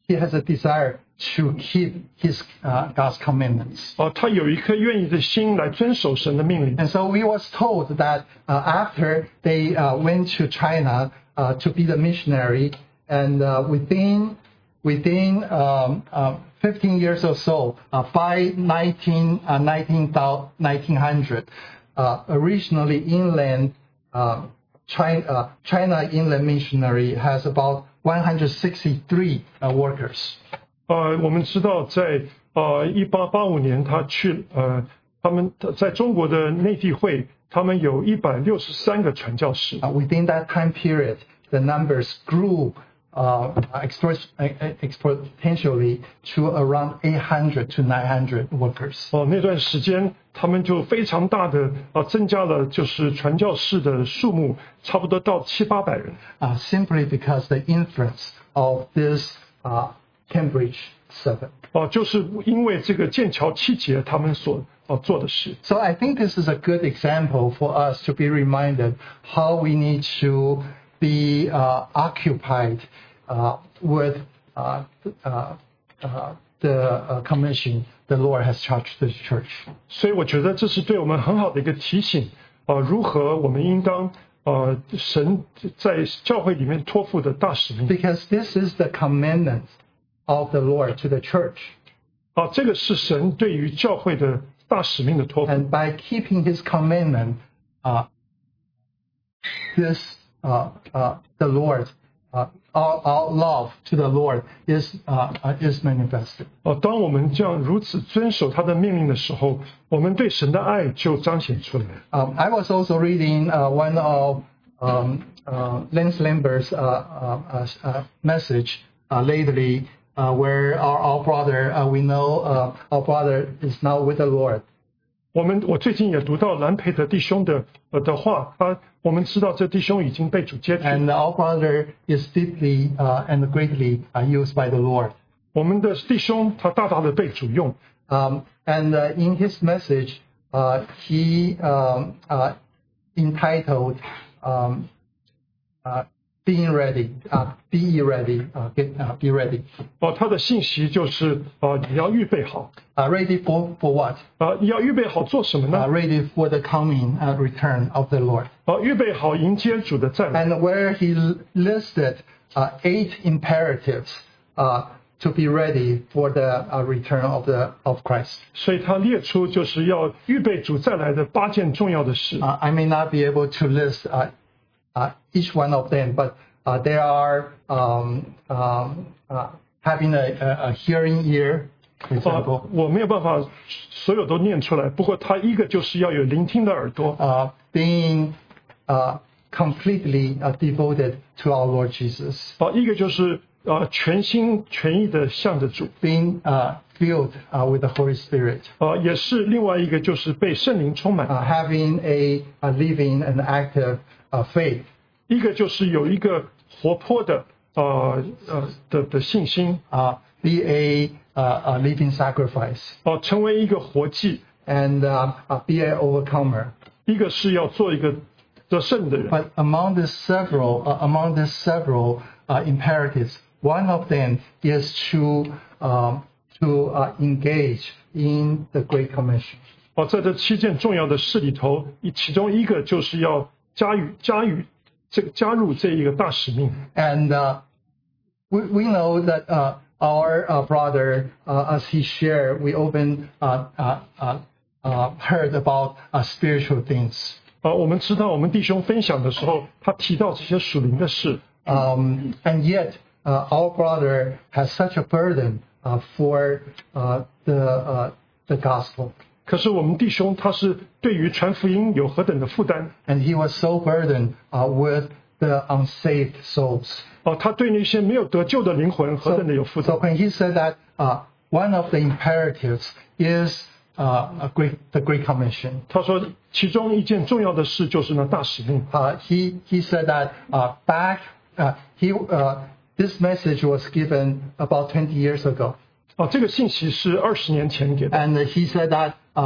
he has a desire to keep his uh, God's commandments. 啊，他有一颗愿意的心来遵守神的命令。 And so we was told that uh, after they uh, went to China uh, to be the missionary, and uh, within within um, uh, fifteen years or so, uh, by nineteen, uh, nineteen hundred, uh, originally inland uh, China, uh, China inland missionary has about one hundred sixty-three uh, workers. 呃，我们知道在呃一八八五年他去呃他们在中国的内地会，他们有一百六十三个传教士。 Uh, within that time period, the numbers grew uh, export, exponentially to around eight hundred to nine hundred workers. 哦，那段时间他们就非常大的啊增加了，就是传教士的数目，差不多到七八百人。 Uh, simply because the influence of this uh, Cambridge Seven. 哦，就是因为这个剑桥七节他们所哦做的事。 So I think this is a good example for us to be reminded how we need to be uh, occupied uh, with uh, uh, uh, the uh, commission the Lord has charged the church. 所以我觉得这是对我们很好的一个提醒啊、呃，如何我们应当呃神在教会里面托付的大使命。 Because this is the commandment of the Lord to the church. 啊，这个是神对于教会的大使命的托付。 And by keeping his commandment, uh, this uh, uh, the Lord, uh, our, our love to the Lord is uh, uh, is manifested. 哦，当我们这样如此遵守他的命令的时候，我们对神的爱就彰显出来。 Um, I was also reading uh, one of um, uh, Lance Lambert's uh, uh, uh, message uh, lately, uh, where our, our brother, uh, we know uh, our brother is now with the Lord. 我们我最近也读到兰培德弟兄的呃的话，他我们知道这弟兄已经被主接去， And our brother is deeply uh, and greatly uh, used by the Lord. 我们的弟兄他大大的被主用。 Um, and uh, in his message, uh, he um, uh, entitled um, uh, "Being Ready," uh, "Be ready," uh, get, uh, "Be ready." 哦，他的信息就是啊，你要预备好 Uh, ready for for what? 啊，你要预备好做什么 Uh, 呢？ ready for the coming uh, return of the Lord. 啊，预备好迎接主的再来。 And where he listed uh, eight imperatives uh, to be ready for the uh, return of the of Christ. 所以他列出就是要预备主再来的八件重要的事。 Uh, I may not be able to list uh, uh, each one of them, but uh, there are um, um, uh, having a, a, a hearing ear, for 啊 example, 我没有办法所有都念出来，不过他一个就是要有聆听的耳朵， uh, being uh, completely uh, devoted to our Lord Jesus, 啊，一个就是呃全心全意的向着主， being uh, filled uh, with the Holy Spirit, 啊，也是另外一个就是被圣灵充满， uh, having a, a living and active uh, faith, 一个就是有一个活泼的呃呃的的信心， uh, be a, uh, a living sacrifice, 哦、成为一个活祭， and uh, uh, be an overcomer. 一个是要做一个得胜的人。 But among the several, uh, among the several uh, imperatives, one of them is to um, to uh, engage in the Great Commission. 哦，在这七件重要的事里头，一其中一个就是要加予加予这个加入这一个大使命。 And uh, we we know that uh, our uh, brother, uh, as he shared, we often uh, uh, uh, uh, heard about uh, spiritual things. 啊，我们知道我们弟兄分享的时候，他提到这些属灵的事， Um, and yet, uh, our brother has such a burden uh, for uh, the uh, the gospel, 可是我们弟兄他是对于传福音有何等的负担 and he was so burdened uh, with the unsaved souls. 啊，他对那些没有得救的灵魂何等的有负 So 担。 when he said that uh, one of the imperatives is uh, a great, the Great Commission, 他说，其中一件重要的事就是呢大使命。 uh, he he said that uh, back uh, he uh, this message was given about twenty years ago, 啊，这个信息是二十年前给的。 and he said that uh,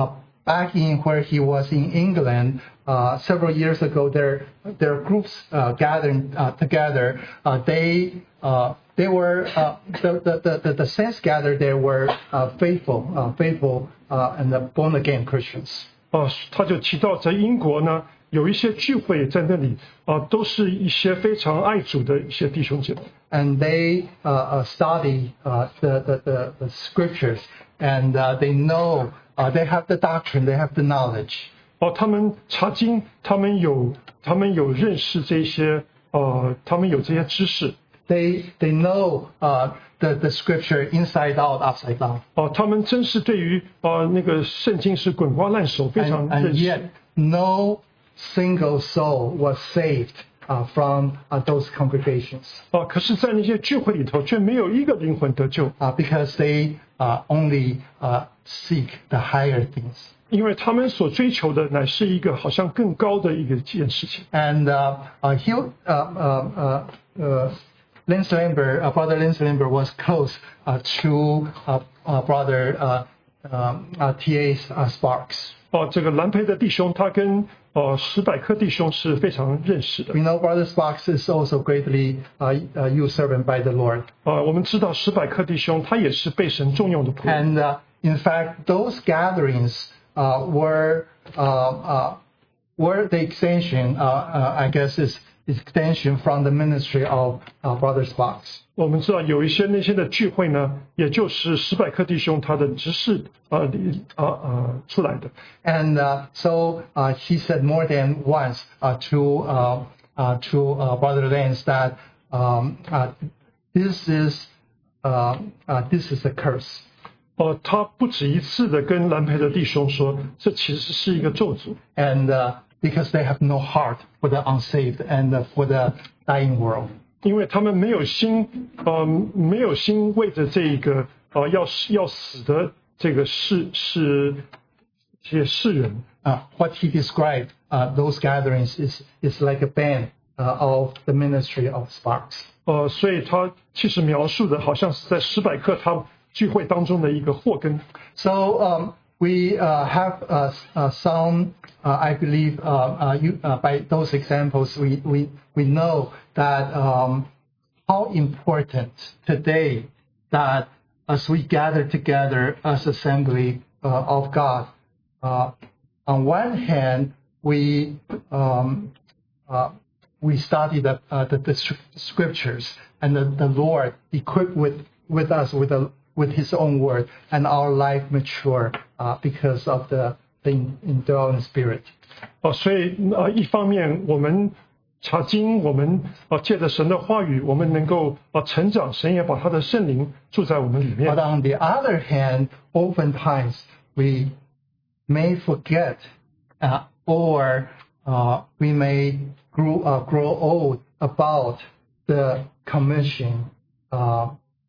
back in where he was in England uh, several years ago, there there are groups uh, gathering uh, together. Uh, they uh, they were uh, the, the the the saints gathered there were uh, faithful, uh, faithful uh, and born again Christians. 啊，他就提到在英国呢，有一些聚会在那里啊，都是一些非常爱主的一些弟兄姐妹。 And they uh, uh, study uh, the, the, the, the scriptures, and uh, they know, uh, they have the doctrine, they have the knowledge. 哦，他们查经，他们有，他们有认识这些，呃，他们有这些知识。 They they know uh, the the scripture inside out, upside down. 哦，他们真是对于呃那个圣经是滚瓜烂熟，非常 And, 认 and 识。 yet, no single soul was saved uh, from uh, those congregations 哦，可是，在那些聚会里头，却没有一个灵魂得救， uh, because they uh, only uh, seek the higher things. 因为他们所追求的乃是一个好像更高的一个件事情。 And uh, uh, he, uh, uh, uh, uh, Lance Lambert, uh, Brother Lance Lambert was close uh, to uh, uh, Brother uh, um, uh, T A uh, Sparks. 哦，这个兰培的弟兄，他跟呃史百克弟兄是非常认识的。 We know Brother Sparks is also greatly uh, uh, used servant by the Lord. 呃，我们知道史百克弟兄，他也是被神重用的仆人。 And uh, in fact, those gatherings uh, were uh, uh, were the extension, uh, uh, I guess, is extension from the ministry of uh, Brother Sparks. 我们知道有一些那些的聚会呢，也就是史百克弟兄他的执事呃里啊呃出来的。 And uh, so uh, he said more than once uh, to uh, uh, to uh, Brother Lance that um, uh, this is uh, uh, this is a curse. 呃，他不止一次的跟兰培的弟兄说，这其实是一个咒诅。 And uh, because they have no heart for the unsaved and uh, for the dying world. 因为他们没有心，呃，没有心为着这个呃要要死的这个世世这些世人。 Uh, what he described, uh, those gatherings is is like a band uh, of the ministry of Sparks. 呃，所以他其实描述的好像是在史百克他聚会当中的一个祸根。 So um, we uh, have uh, uh, some, uh, I believe, uh, uh, you, uh, by those examples, we we we know that um, how important today that as we gather together as assembly uh, of God. Uh, on one hand, we um, uh, we study the, uh, the the scriptures, and the, the Lord equipped with with us with a with His own word, and our life mature uh, because of the the indwelling Spirit. 哦、所以呃，一方面我们查经，我们呃借着神的话语，我们能够呃成长，神也把他的圣灵住在我们里面 But。on the other hand, oftentimes we may forget, uh, or uh, we may grow uh, grow old about the commission uh,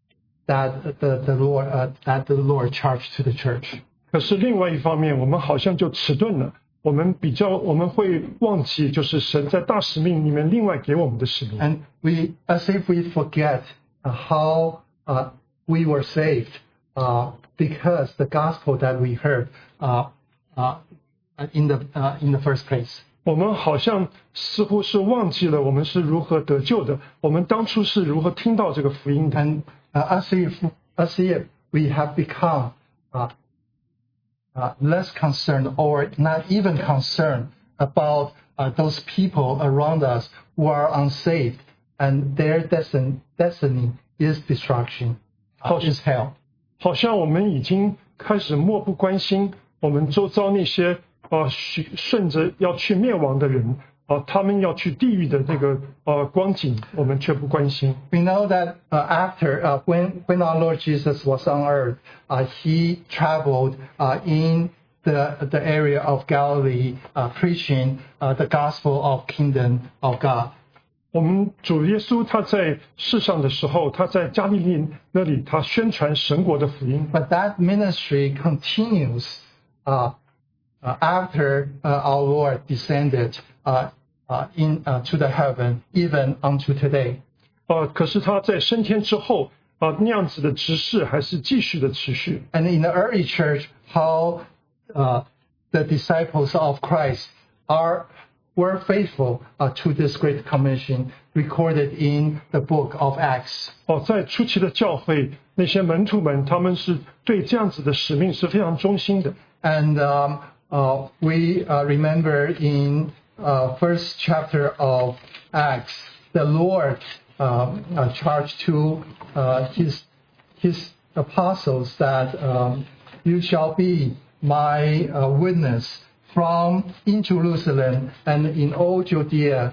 that the the Lord uh, that the Lord charged to the church. 可是另外一方面，我们好像就迟钝了。我们比较，我们会忘记，就是神在大使命里面另外给我们的使命。 And we, as if we forget uh, how uh, we were saved uh, because the gospel that we heard uh, uh, in the uh, in the first place. 我们好像似乎是忘记了我们是如何得救的，我们当初是如何听到这个福音的。 And uh, as if as if we have become uh, uh, less concerned or not even concerned about uh, those people around us who are unsaved, and their destiny destiny is destruction, uh, is hell. 好像我们已经开始漠不关心我们周遭那些啊顺顺着要去灭亡的人啊，他们要去地狱的那个呃光景，我们却不关心。 We know that uh, after uh, when when our Lord Jesus was on earth, uh, he traveled uh, in the the area of Galilee, uh, preaching uh, the gospel of kingdom of God. 我们主耶稣他在世上的时候，他在加利利那里，他宣传神国的福音。 But that ministry continues uh, uh, after uh, our Lord descended uh, uh, in uh, to the heaven, even unto today. 呃，可是他在升天之后啊，那样子的执事还是继续的持续。 And in the early church, how uh, the disciples of Christ are were faithful uh, to this great commission recorded in the book of Acts. 哦，在初期的教会，那些门徒们，他们是对这样子的使命是非常忠心的。 And um, uh, we uh, remember in uh, first chapter of Acts, the Lord uh, uh, charged to uh, his his apostles that um, you shall be my uh, witness from in Jerusalem and in all Judea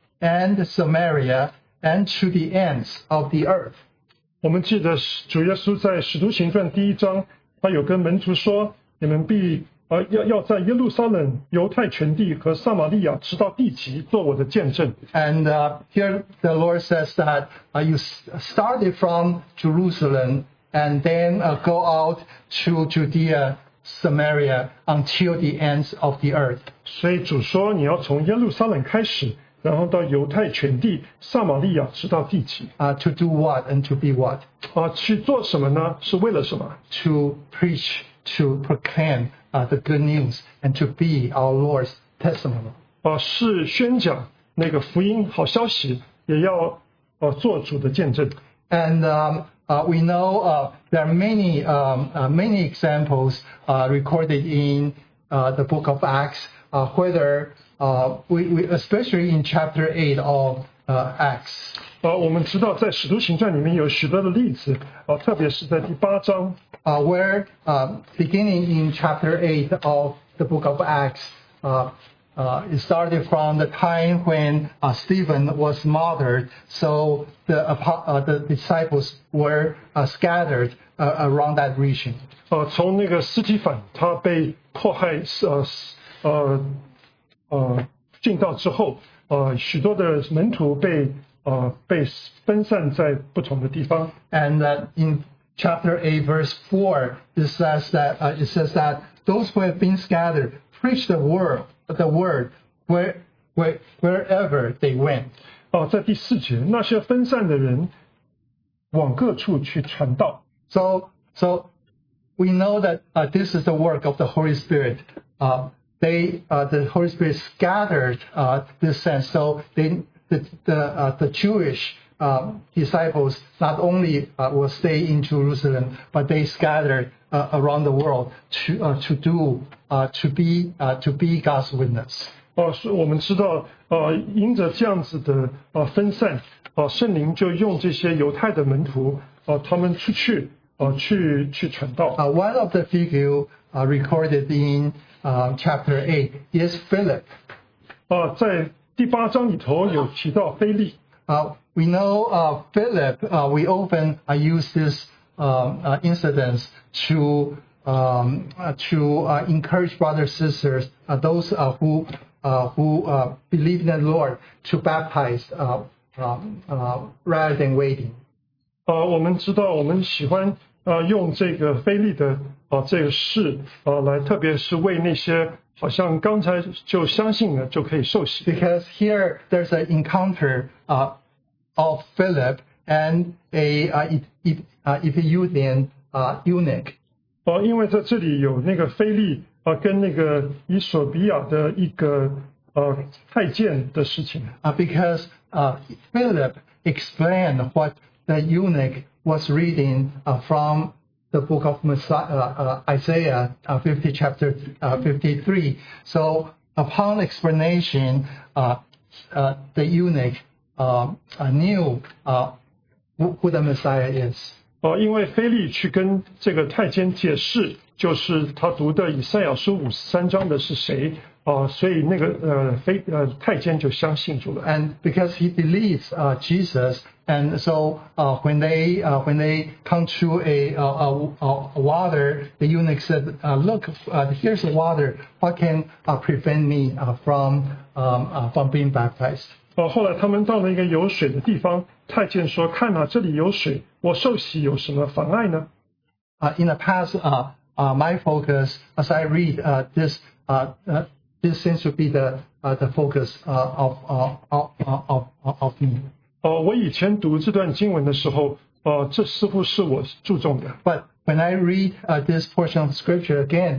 and Samaria and to the ends of the earth. 我们记得主耶稣在使徒行传第一章，他有跟门徒说：“你们必呃要要在耶路撒冷、犹太全地和撒玛利亚，直到地极，做我的见证。” And uh, here the Lord says that uh, you started from Jerusalem and then uh, go out to Judea, Samaria until the ends of the earth. 所以主说：“你要从耶路撒冷开始，然后到犹太全地、撒玛利亚，直到地极。” Uh, to do what and to be what? 啊，去做什么呢？是为了什么？ To preach, to proclaim uh, the good news and to be our Lord's testimony. 啊，是宣讲那个福音好消息，也要呃做主的见证。 And um, uh, we know uh, there are many um, uh, many examples uh, recorded in uh, the book of Acts, uh, whether uh, we, we especially in chapter eight of uh, Acts. 啊，我们知道在使徒行传里面有许多的例子，啊，特别是在第八章， Uh, where uh, beginning in chapter eight of the book of Acts, uh, uh, it started from the time when uh, Stephen was martyred. So the uh, the disciples were uh, scattered uh, around that region. 呃，从那个斯提凡他被迫害，呃呃呃进道之后，呃，许多的门徒被呃被分散在不同的地方。 And uh, in chapter eight, verse four, it says that uh, it says that those who have been scattered preach the word, the word where, where wherever they went. 哦，在第四节，那些分散的人往各处去传道。 So so we know that uh, this is the work of the Holy Spirit. Uh, they uh, the Holy Spirit scattered uh, this sense. So they the the, uh, the Jewish uh, disciples not only uh, will stay in Jerusalem, but they scattered uh, around the world to uh, to do uh, to be uh, to be God's witness. 哦，是我们知道，呃，因着这样子的呃分散，呃，圣灵就用这些犹太的门徒，呃，他们出去，呃，去去传道。 Uh, one of the figure uh, recorded in uh, chapter eight is Philip. 啊、在第八章里头有提到腓利。 Uh, we know uh, Philip. Uh, we often uh, use this um, uh, incidents to um, uh, to uh, encourage brothers sisters, uh, those uh, who uh, who uh, believe in the Lord, to baptize uh, um, uh, rather than waiting. 呃，我们知道，我们喜欢呃用这个腓利的啊、这个事啊、来，特别是为那些好像刚才就相信了就可以受洗。 Because here there's an encounter uh, of Philip and a uh, E- E- uh, Ethiopian uh, eunuch. 呃，因为在这里有那个腓利啊、跟那个以索比亚的一个呃太监的事情。 Uh, because uh, Philip explained what the eunuch was reading uh, from the book of Messiah, uh, uh, Isaiah uh, fifty, chapter uh, fifty-three. So upon explanation, uh, uh, the eunuch uh, uh, knew uh, who, who the Messiah is. 哦，因为腓利去跟这个太监解释，就是他读的以赛亚书五十三章的是谁啊、所以那个呃非呃太监就相信主了。 And because he believes uh, Jesus, and so uh, when they uh, when they come to a, a, a, a water, the eunuch said, uh, "Look, uh, here's the water. What can uh, prevent me uh, from um, uh, from being baptized?" 哦，后来他们到了一个有水的地方，太监说：“看啊，这里有水，我受洗有什么妨碍呢？” Uh, in the past, uh, uh, my focus as I read uh, this, uh, uh, this seems to be the uh, the focus uh, of, uh, of of of of me. 哦，我以前读这段经文的时候，哦，这似乎是我注重的。 But when I read uh, this portion of scripture again,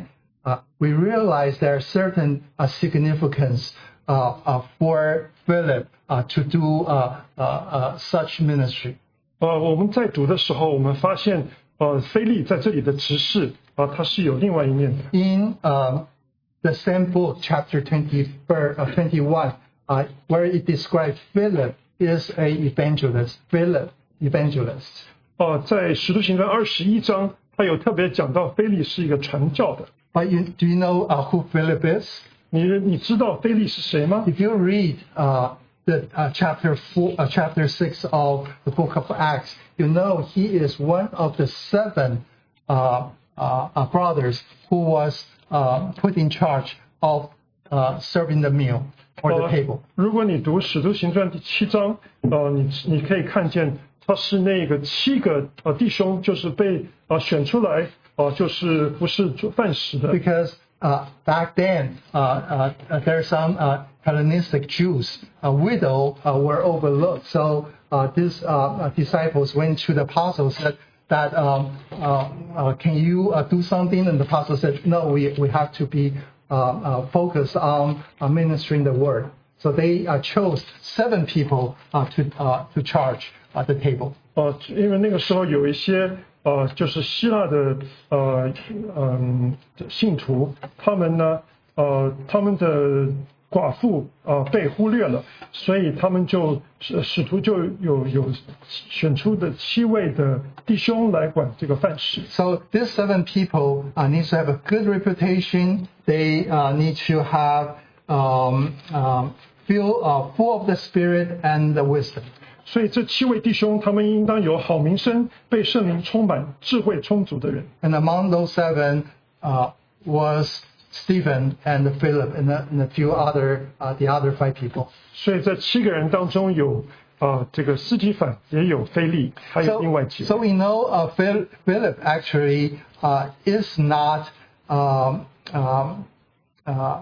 uh, we realize there are certain uh, significance uh, uh, for Philip uh, to do uh, uh, uh, such ministry. 呃，我们在读的时候，我们发现，呃，腓利在这里的执事啊，他是有另外一面的。 In um, the same book, chapter twenty, uh, twenty-one, uh, where it describes Philip is a evangelist. Philip, evangelist. 哦、在使徒行传二十一章，他有特别讲到腓利是一个传教的。 But you, do you know uh, who Philip is? 你你知道腓利是谁吗？ If you read uh, the uh, chapter four, uh, chapter six of the book of Acts, you know he is one of the seven uh, uh, uh, brothers who was uh, put in charge of uh, serving the meal or the 呃 table. 如果你读使徒行传第七章，呃，你你可以看见他是那个七个呃弟兄，就是被呃选出来，呃，就是不是做饭食的。 Because uh, back then, uh, uh, there are some uh, Hellenistic Jews, uh, widow uh, were overlooked. So uh, these uh, disciples went to the apostles said that, um, uh, uh, can you uh, do something? And the apostle said, no, we, we have to be uh, uh, focused on uh, ministering the word. So they uh, chose seven people uh, to uh, to charge uh, the table. 呃，因为那个时候有一些呃，就是希腊的呃嗯、信徒，他们呢呃他们的寡妇呃被忽略了，所以他们就使使徒就有有选出的七位的弟兄来管这个饭食。 So these seven people uh, need to have a good reputation. They uh, need to have um, um, feel uh, full of the Spirit and the wisdom. 所以这七位弟兄，他们应当有好名声，被圣灵充满，智慧充足的人。 And among those seven uh, was Stephen and Philip and a, and a few other uh, the other five people. 所以这七个人当中有啊、呃、这个斯提反，也有腓利，还有 So, 另外几位。 so we know uh, Phil, Philip actually uh, is not um, um, uh,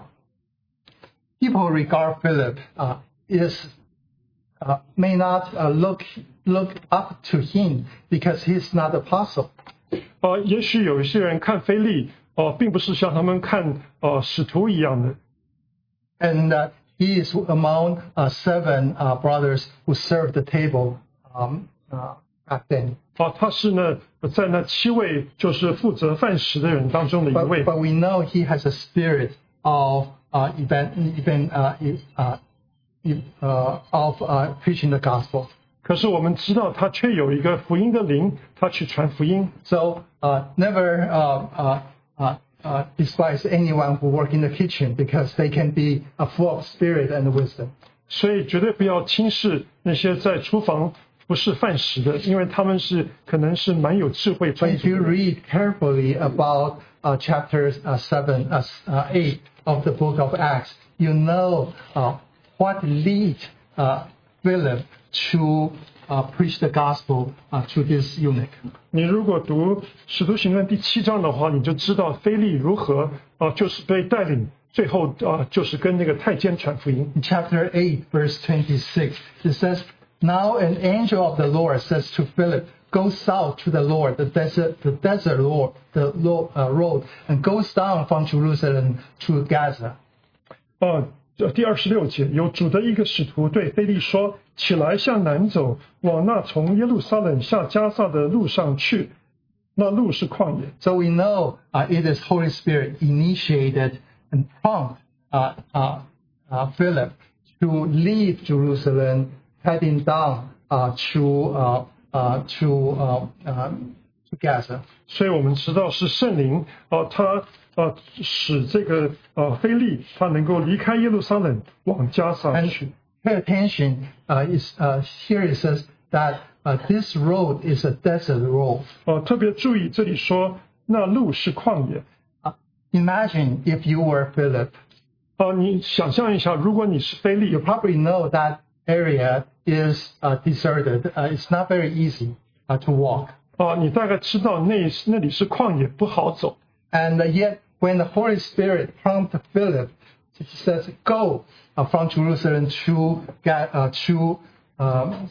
people regard Philip uh, is uh, may not uh, look look up to him because he's not apostle. 呃，也许有一些人看腓利，哦、呃，并不是像他们看呃使徒一样的。 And uh, he is among uh, seven uh, brothers who served the table um, uh, back then. 啊、他是呢，在那七位就是负责饭食的人当中的一 But, 位。 but we know he has a spirit of uh, even even uh, uh, uh, of uh, preaching the gospel. 可是我们知道他却有一个福音的灵，他去传福音。 So uh, never uh, uh, uh, uh, despise anyone who work in the kitchen because they can be uh, full of spirit and wisdom. 所以绝对不要轻视那些在厨房不是饭食的，因为他们是可能是蛮有智慧 But 专 if 注 you 的。 read carefully about uh, chapters uh, seven, uh, uh, eight of the book of Acts, you know uh, what lead uh, Philip to uh, preach the gospel uh, to this eunuch. 你如果读《使徒行传》第七章的话，你就知道腓利如何啊、呃，就是被带领，最后啊、呃，就是跟那个太监传福音。 In chapter eight, verse twenty-six, it says, Now an angel of the Lord says to Philip, Go south to the Lord, the desert, the desert Lord, the Lord, uh, road, and goes down from Jerusalem to Gaza. 啊，这第二十六节，有主的一个使徒对腓利说：“起来，向南走，往那从耶路撒冷下加萨的路上去。那路是旷野。” So we know uh, it is Holy Spirit initiated and prompt uh, uh, uh, Philip to leave Jerusalem, heading down uh, to uh, uh, to uh, uh, to Gaza. 所以我们知道是圣灵啊，他呃使这个呃腓利他能够离开耶路撒冷往加萨 And 去。 pay attention. Uh, is uh, here it says that uh, this road is a desert road. 呃，特别注意这里说那路是旷野。 Uh, imagine if you were Philip. 啊、你想象一下，如果你是腓利 You，probably know that area is uh, deserted. Uh, it's not very easy uh, to walk. 啊、你大概知道那那里是旷野，不好走。 And uh, yet, when the Holy Spirit prompted Philip, it says, "Go uh, from Jerusalem to get uh, to um,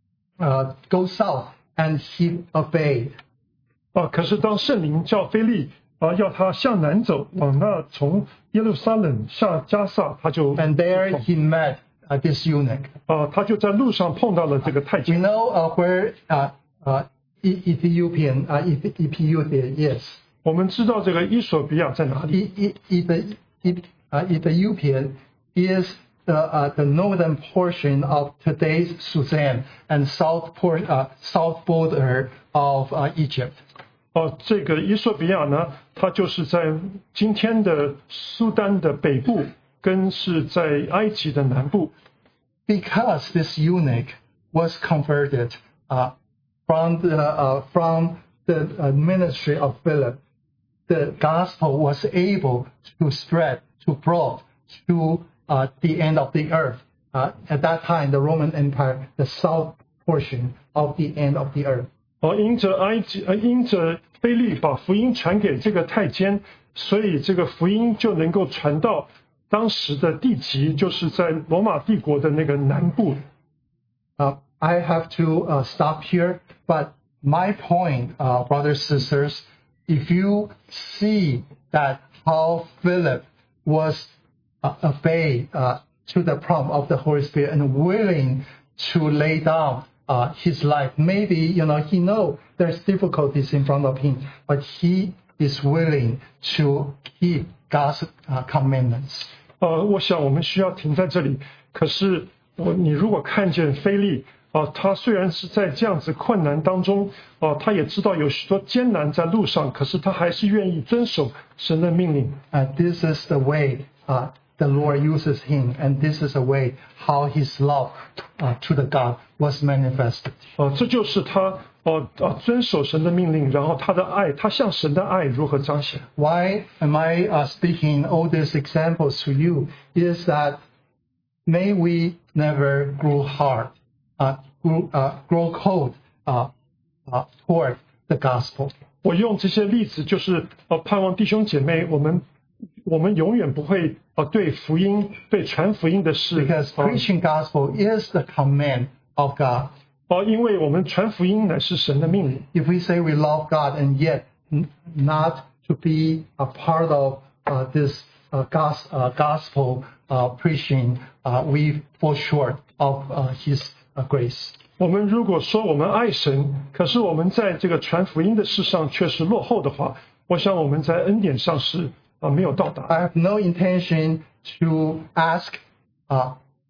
uh, go south," and he obeyed. 啊，可是当圣灵叫腓利啊，要他向南走，往那从耶路撒冷下加萨，他就 And there he met uh, this eunuch. 啊，他就在路上碰到了这个太 We 监。 know uh, where uh, uh, E- Ethiopian uh, Eth- Ethiopia is. 我们知道这个伊索比亚在哪里？ E- E- Ethi- E- uh, Ethiopia is the uh, the northern portion of today's Sudan and south por- uh, south border of uh, Egypt. 哦，这个伊索比亚呢，它就是在今天的苏丹的北部，跟是在埃及的南部。 Because this eunuch was converted uh, from the uh, from the uh, ministry of Philip, the gospel was able to spread, to broad to uh, the end of the earth. Uh, at that time, the Roman Empire, the south portion of the end of the earth. 哦，因着埃及，呃，因着腓力把福音传给这个太监，所以这个福音就能够传到当时的地极，就是在罗马帝国的那个南部。 Uh, I have to uh, stop here, but my point, uh, brothers sisters, if you see that how Philip was uh, obey uh, to the prompt of the Holy Spirit and willing to lay down uh, his life, maybe you know he know there's difficulties in front of him, but he is willing to keep God's uh, commandments. 呃，我想我们需要停在这里。可是我，你如果看见腓力，啊、他虽然是在这样子困难当中，啊、他也知道有许多艰难在路上，可是他还是愿意遵守神的命令。 Uh, this is the way uh, the Lord uses him, and this is the way how his love uh, to the God was manifested. 啊、这就是他，哦、啊，遵守神的命令，然后他的爱，他向神的爱如何彰显？ Why am I uh, speaking all these examples to you? Is that may we never grow hard, uh, grow, uh, grow cold uh, uh, toward the gospel. 我用这些例子，就是呃，盼望弟兄姐妹，我们我们永远不会呃，对福音、对传福音的事， Because 呃 preaching gospel is the command of God. 哦，因为我们传福音乃是神的命令。 If we say we love God and yet n- not to be a part of uh, this uh, gos- uh, gospel uh, preaching, uh, we fall short of uh, His uh, grace. 我们如果说我们爱神，可是我们在这个传福音的事上却是落后的话，我想我们在恩典上是啊、没有到达。 I have no intention to ask uh,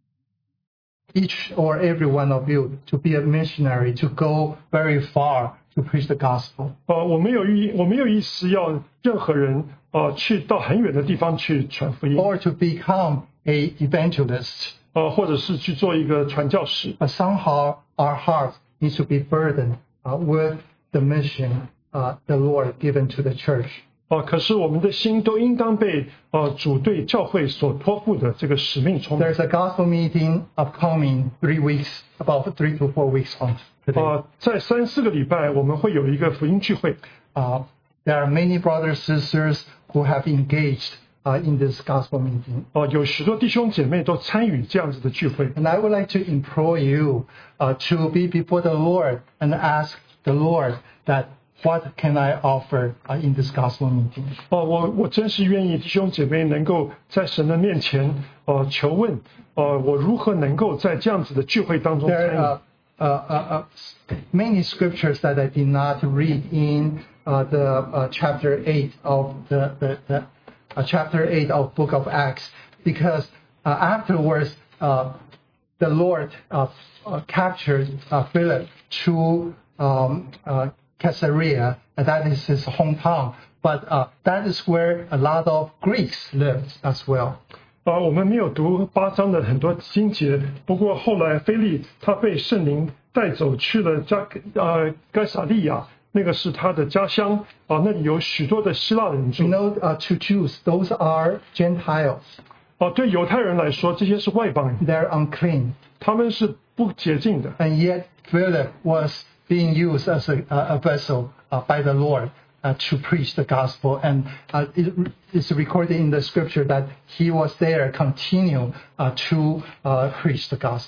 each or every one of you to be a missionary, to go very far to preach the gospel. 呃，我没有意，我没有意思要任何人呃去到很远的地方去传福音， Or to become a evangelist. 呃，或者是去做一个传教士。 But somehow our hearts need to be burdened uh, with the mission uh, the Lord given to the church. 哦、可是我们的心都应当被呃主对教会所托付的这个使命充满。 There's a gospel meeting upcoming three weeks, about three to four weeks from today. 呃，在三四个礼拜我们会有一个福音聚会。 Uh, there are many brothers sisters who have engaged uh, in this gospel meeting. 哦、有许多弟兄姐妹都参与这样子的聚会。 And I would like to implore you uh, to be before the Lord and ask the Lord that what can I offer uh, in this gospel meeting? 哦，我我真是愿意弟兄姐妹能够在神的面前，呃，求问，呃，我如何能够在这样子的聚会当中参 There 与？ are uh, uh, uh, many scriptures that I did not read in uh, the uh, chapter eight of the, the, the uh, chapter eight of Book of Acts, because uh, afterwards uh, the Lord uh, uh, captured uh, Philip to um, uh, Caesarea, and that is his hometown. But uh, that is where a lot of Greeks lived as well. 啊、我们没有读八章的很多经节，不过后来腓力他被圣灵带走去了加呃该撒利亚，那个是他的家乡啊、那里有许多的希腊人 You 住。 know, uh, to Jews, those are Gentiles. 哦、对犹太人来说，这些是外邦人， They're unclean. 他们是不洁净的。 And yet Philip was being used as a, a vessel uh, by the Lord uh, to preach the gospel. And uh, it, it's recorded in the scripture that he was there, continue uh, to uh, preach the gospel.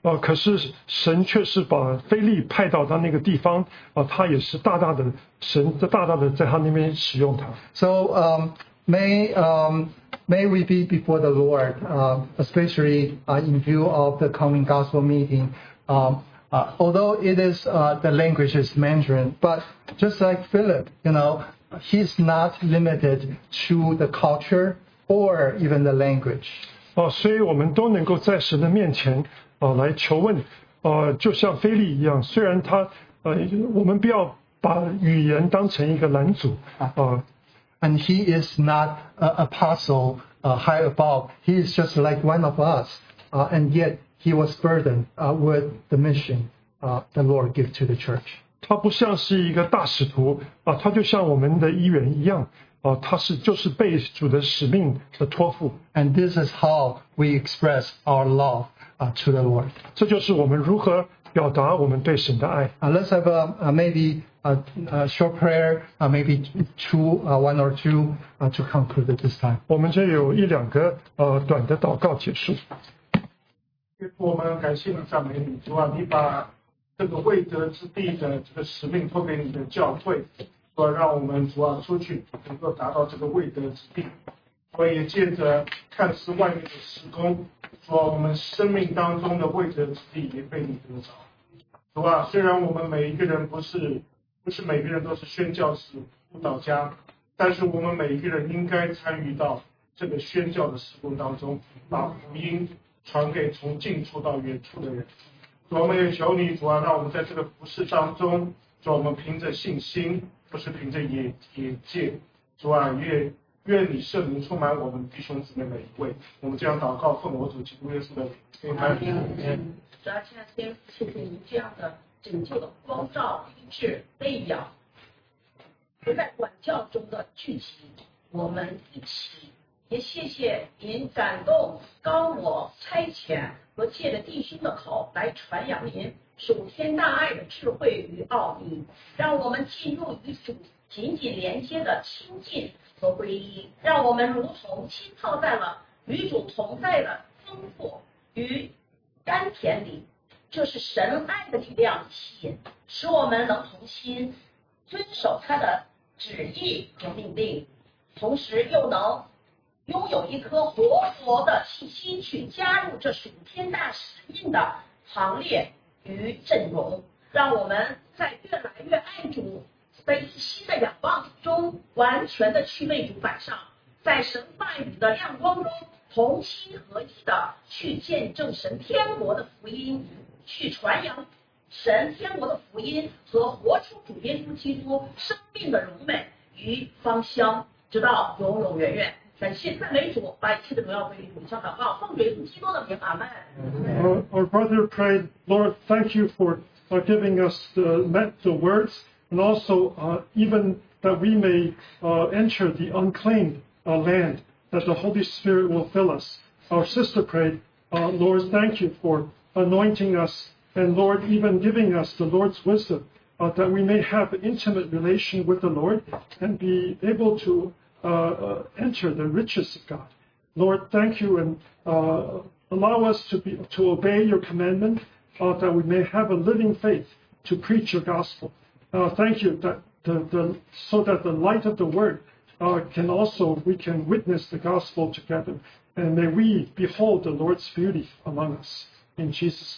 呃，可是神却是把腓利派到他那个地方，啊、他也是大大的神大大的在他那边使用他。 So um, may um, may we be before the Lord, uh, especially uh, in view of the coming gospel meeting. Um, uh, although it is uh, the language is Mandarin, but just like Philip, you know, he's not limited to the culture or even the language. 啊、所以我们都能够在神的面前啊、来求问，呃，就像腓利一样，虽然他呃，我们不要把语言当成一个拦阻啊、 And he is not an apostle uh, high above. He is just like one of us. Uh, and yet he was burdened uh, with the mission uh, the Lord gave to the church. 他不像是一个大使徒啊，他就像我们的医员一样啊，他是就是被主的使命的托付。 And this is how we express our love uh, to the Lord. 这就是我们如何表达我们对神的爱。 Uh, let's have a, uh, maybe a, a short prayer, uh, maybe two, uh, one or two uh, to conclude at this time. 我们这有一两个呃短的祷告结束。 我们感谢你赞美你，主啊，你把这个未得之地的这个使命托给你的教会，主啊，让我们主啊出去能够达到这个未得之地。我也借着看似外面的时空，主啊，我们生命当中的未得之地也被你得着。主啊，虽然我们每一个人不是不是每个人都是宣教士、辅导家，但是我们每一个人应该参与到这个宣教的事工当中，把福音传给从近处到远处的人。主啊，我们也求你，主啊，让我们在这个服事当中，主啊，我们凭着信心，不是凭着眼眼界。主啊，愿愿你圣灵充满我们弟兄姊妹每一位。我们这样祷告，奉我主基督耶稣的名。阿门。 主要现在天父，谢谢您这样的拯救的光照、医治、喂养，不在管教中的聚集，我们一起。也谢谢您感动、高我、差遣和借着弟兄的口来传扬您属天大爱的智慧与奥秘，让我们进入与主紧紧连接的亲近和归依，让我们如同浸泡在了与主同在的丰富与甘甜里。这是神爱的力量吸引，使我们能同心遵守他的旨意和命令，同时又能拥有一颗活活的信心去加入这属天大使命的行列与阵容，让我们在越来越爱主的一新的仰望中，完全的去为主摆上，在神话语的亮光中同心合一的去见证神天国的福音，去传扬神天国的福音和活出主耶稣基督生命的荣美与芳香，直到永永远远。感谢赞美主，把一切的荣耀归于主。向祷告，奉主耶稣基督的名，阿门。 Our, our brother prayed, Lord, thank you for uh, giving us the, the words, and also uh, even that we may uh, enter the unclaimed uh, land, that the Holy Spirit will fill us. Our sister prayed, uh, Lord, thank you for anointing us, and Lord, even giving us the Lord's wisdom, uh, that we may have an intimate relation with the Lord and be able to uh, uh, enter the riches of God. Lord, thank you, and uh, allow us to be to obey your commandment, uh, that we may have a living faith to preach your gospel. Uh, thank you that the, the so that the light of the word uh, can also we can witness the gospel together, and may we behold the Lord's beauty among us. In Jesus'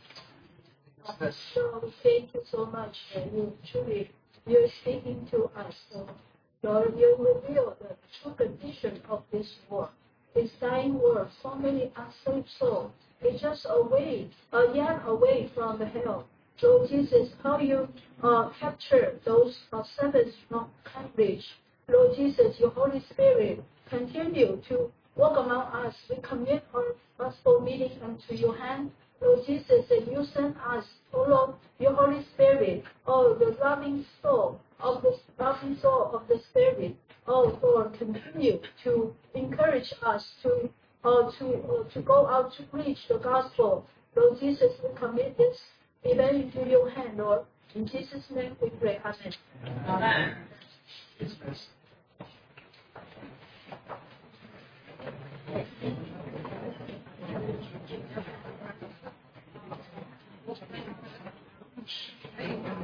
name. So thank you so much. You truly you're speaking to us. So Lord, you reveal the true condition of this world. This dying world, so many unsaved souls. It's just away, a yet away from the hell. Lord Jesus, how you uh, capture those uh, servants from Cambridge. Lord Jesus, your Holy Spirit continue to work among us. We commit our gospel meeting unto your hand. Lord Jesus, and you send us, oh Lord, your Holy Spirit, oh, the loving soul of the loving soul of the Spirit. Oh Lord, continue to encourage us to uh, to uh, to go out to preach the gospel. Lord Jesus, we commit this event into your hand, Lord. In Jesus' name we pray. Amen. Amen.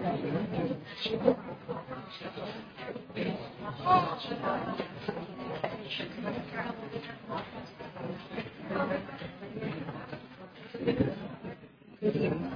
Thank you.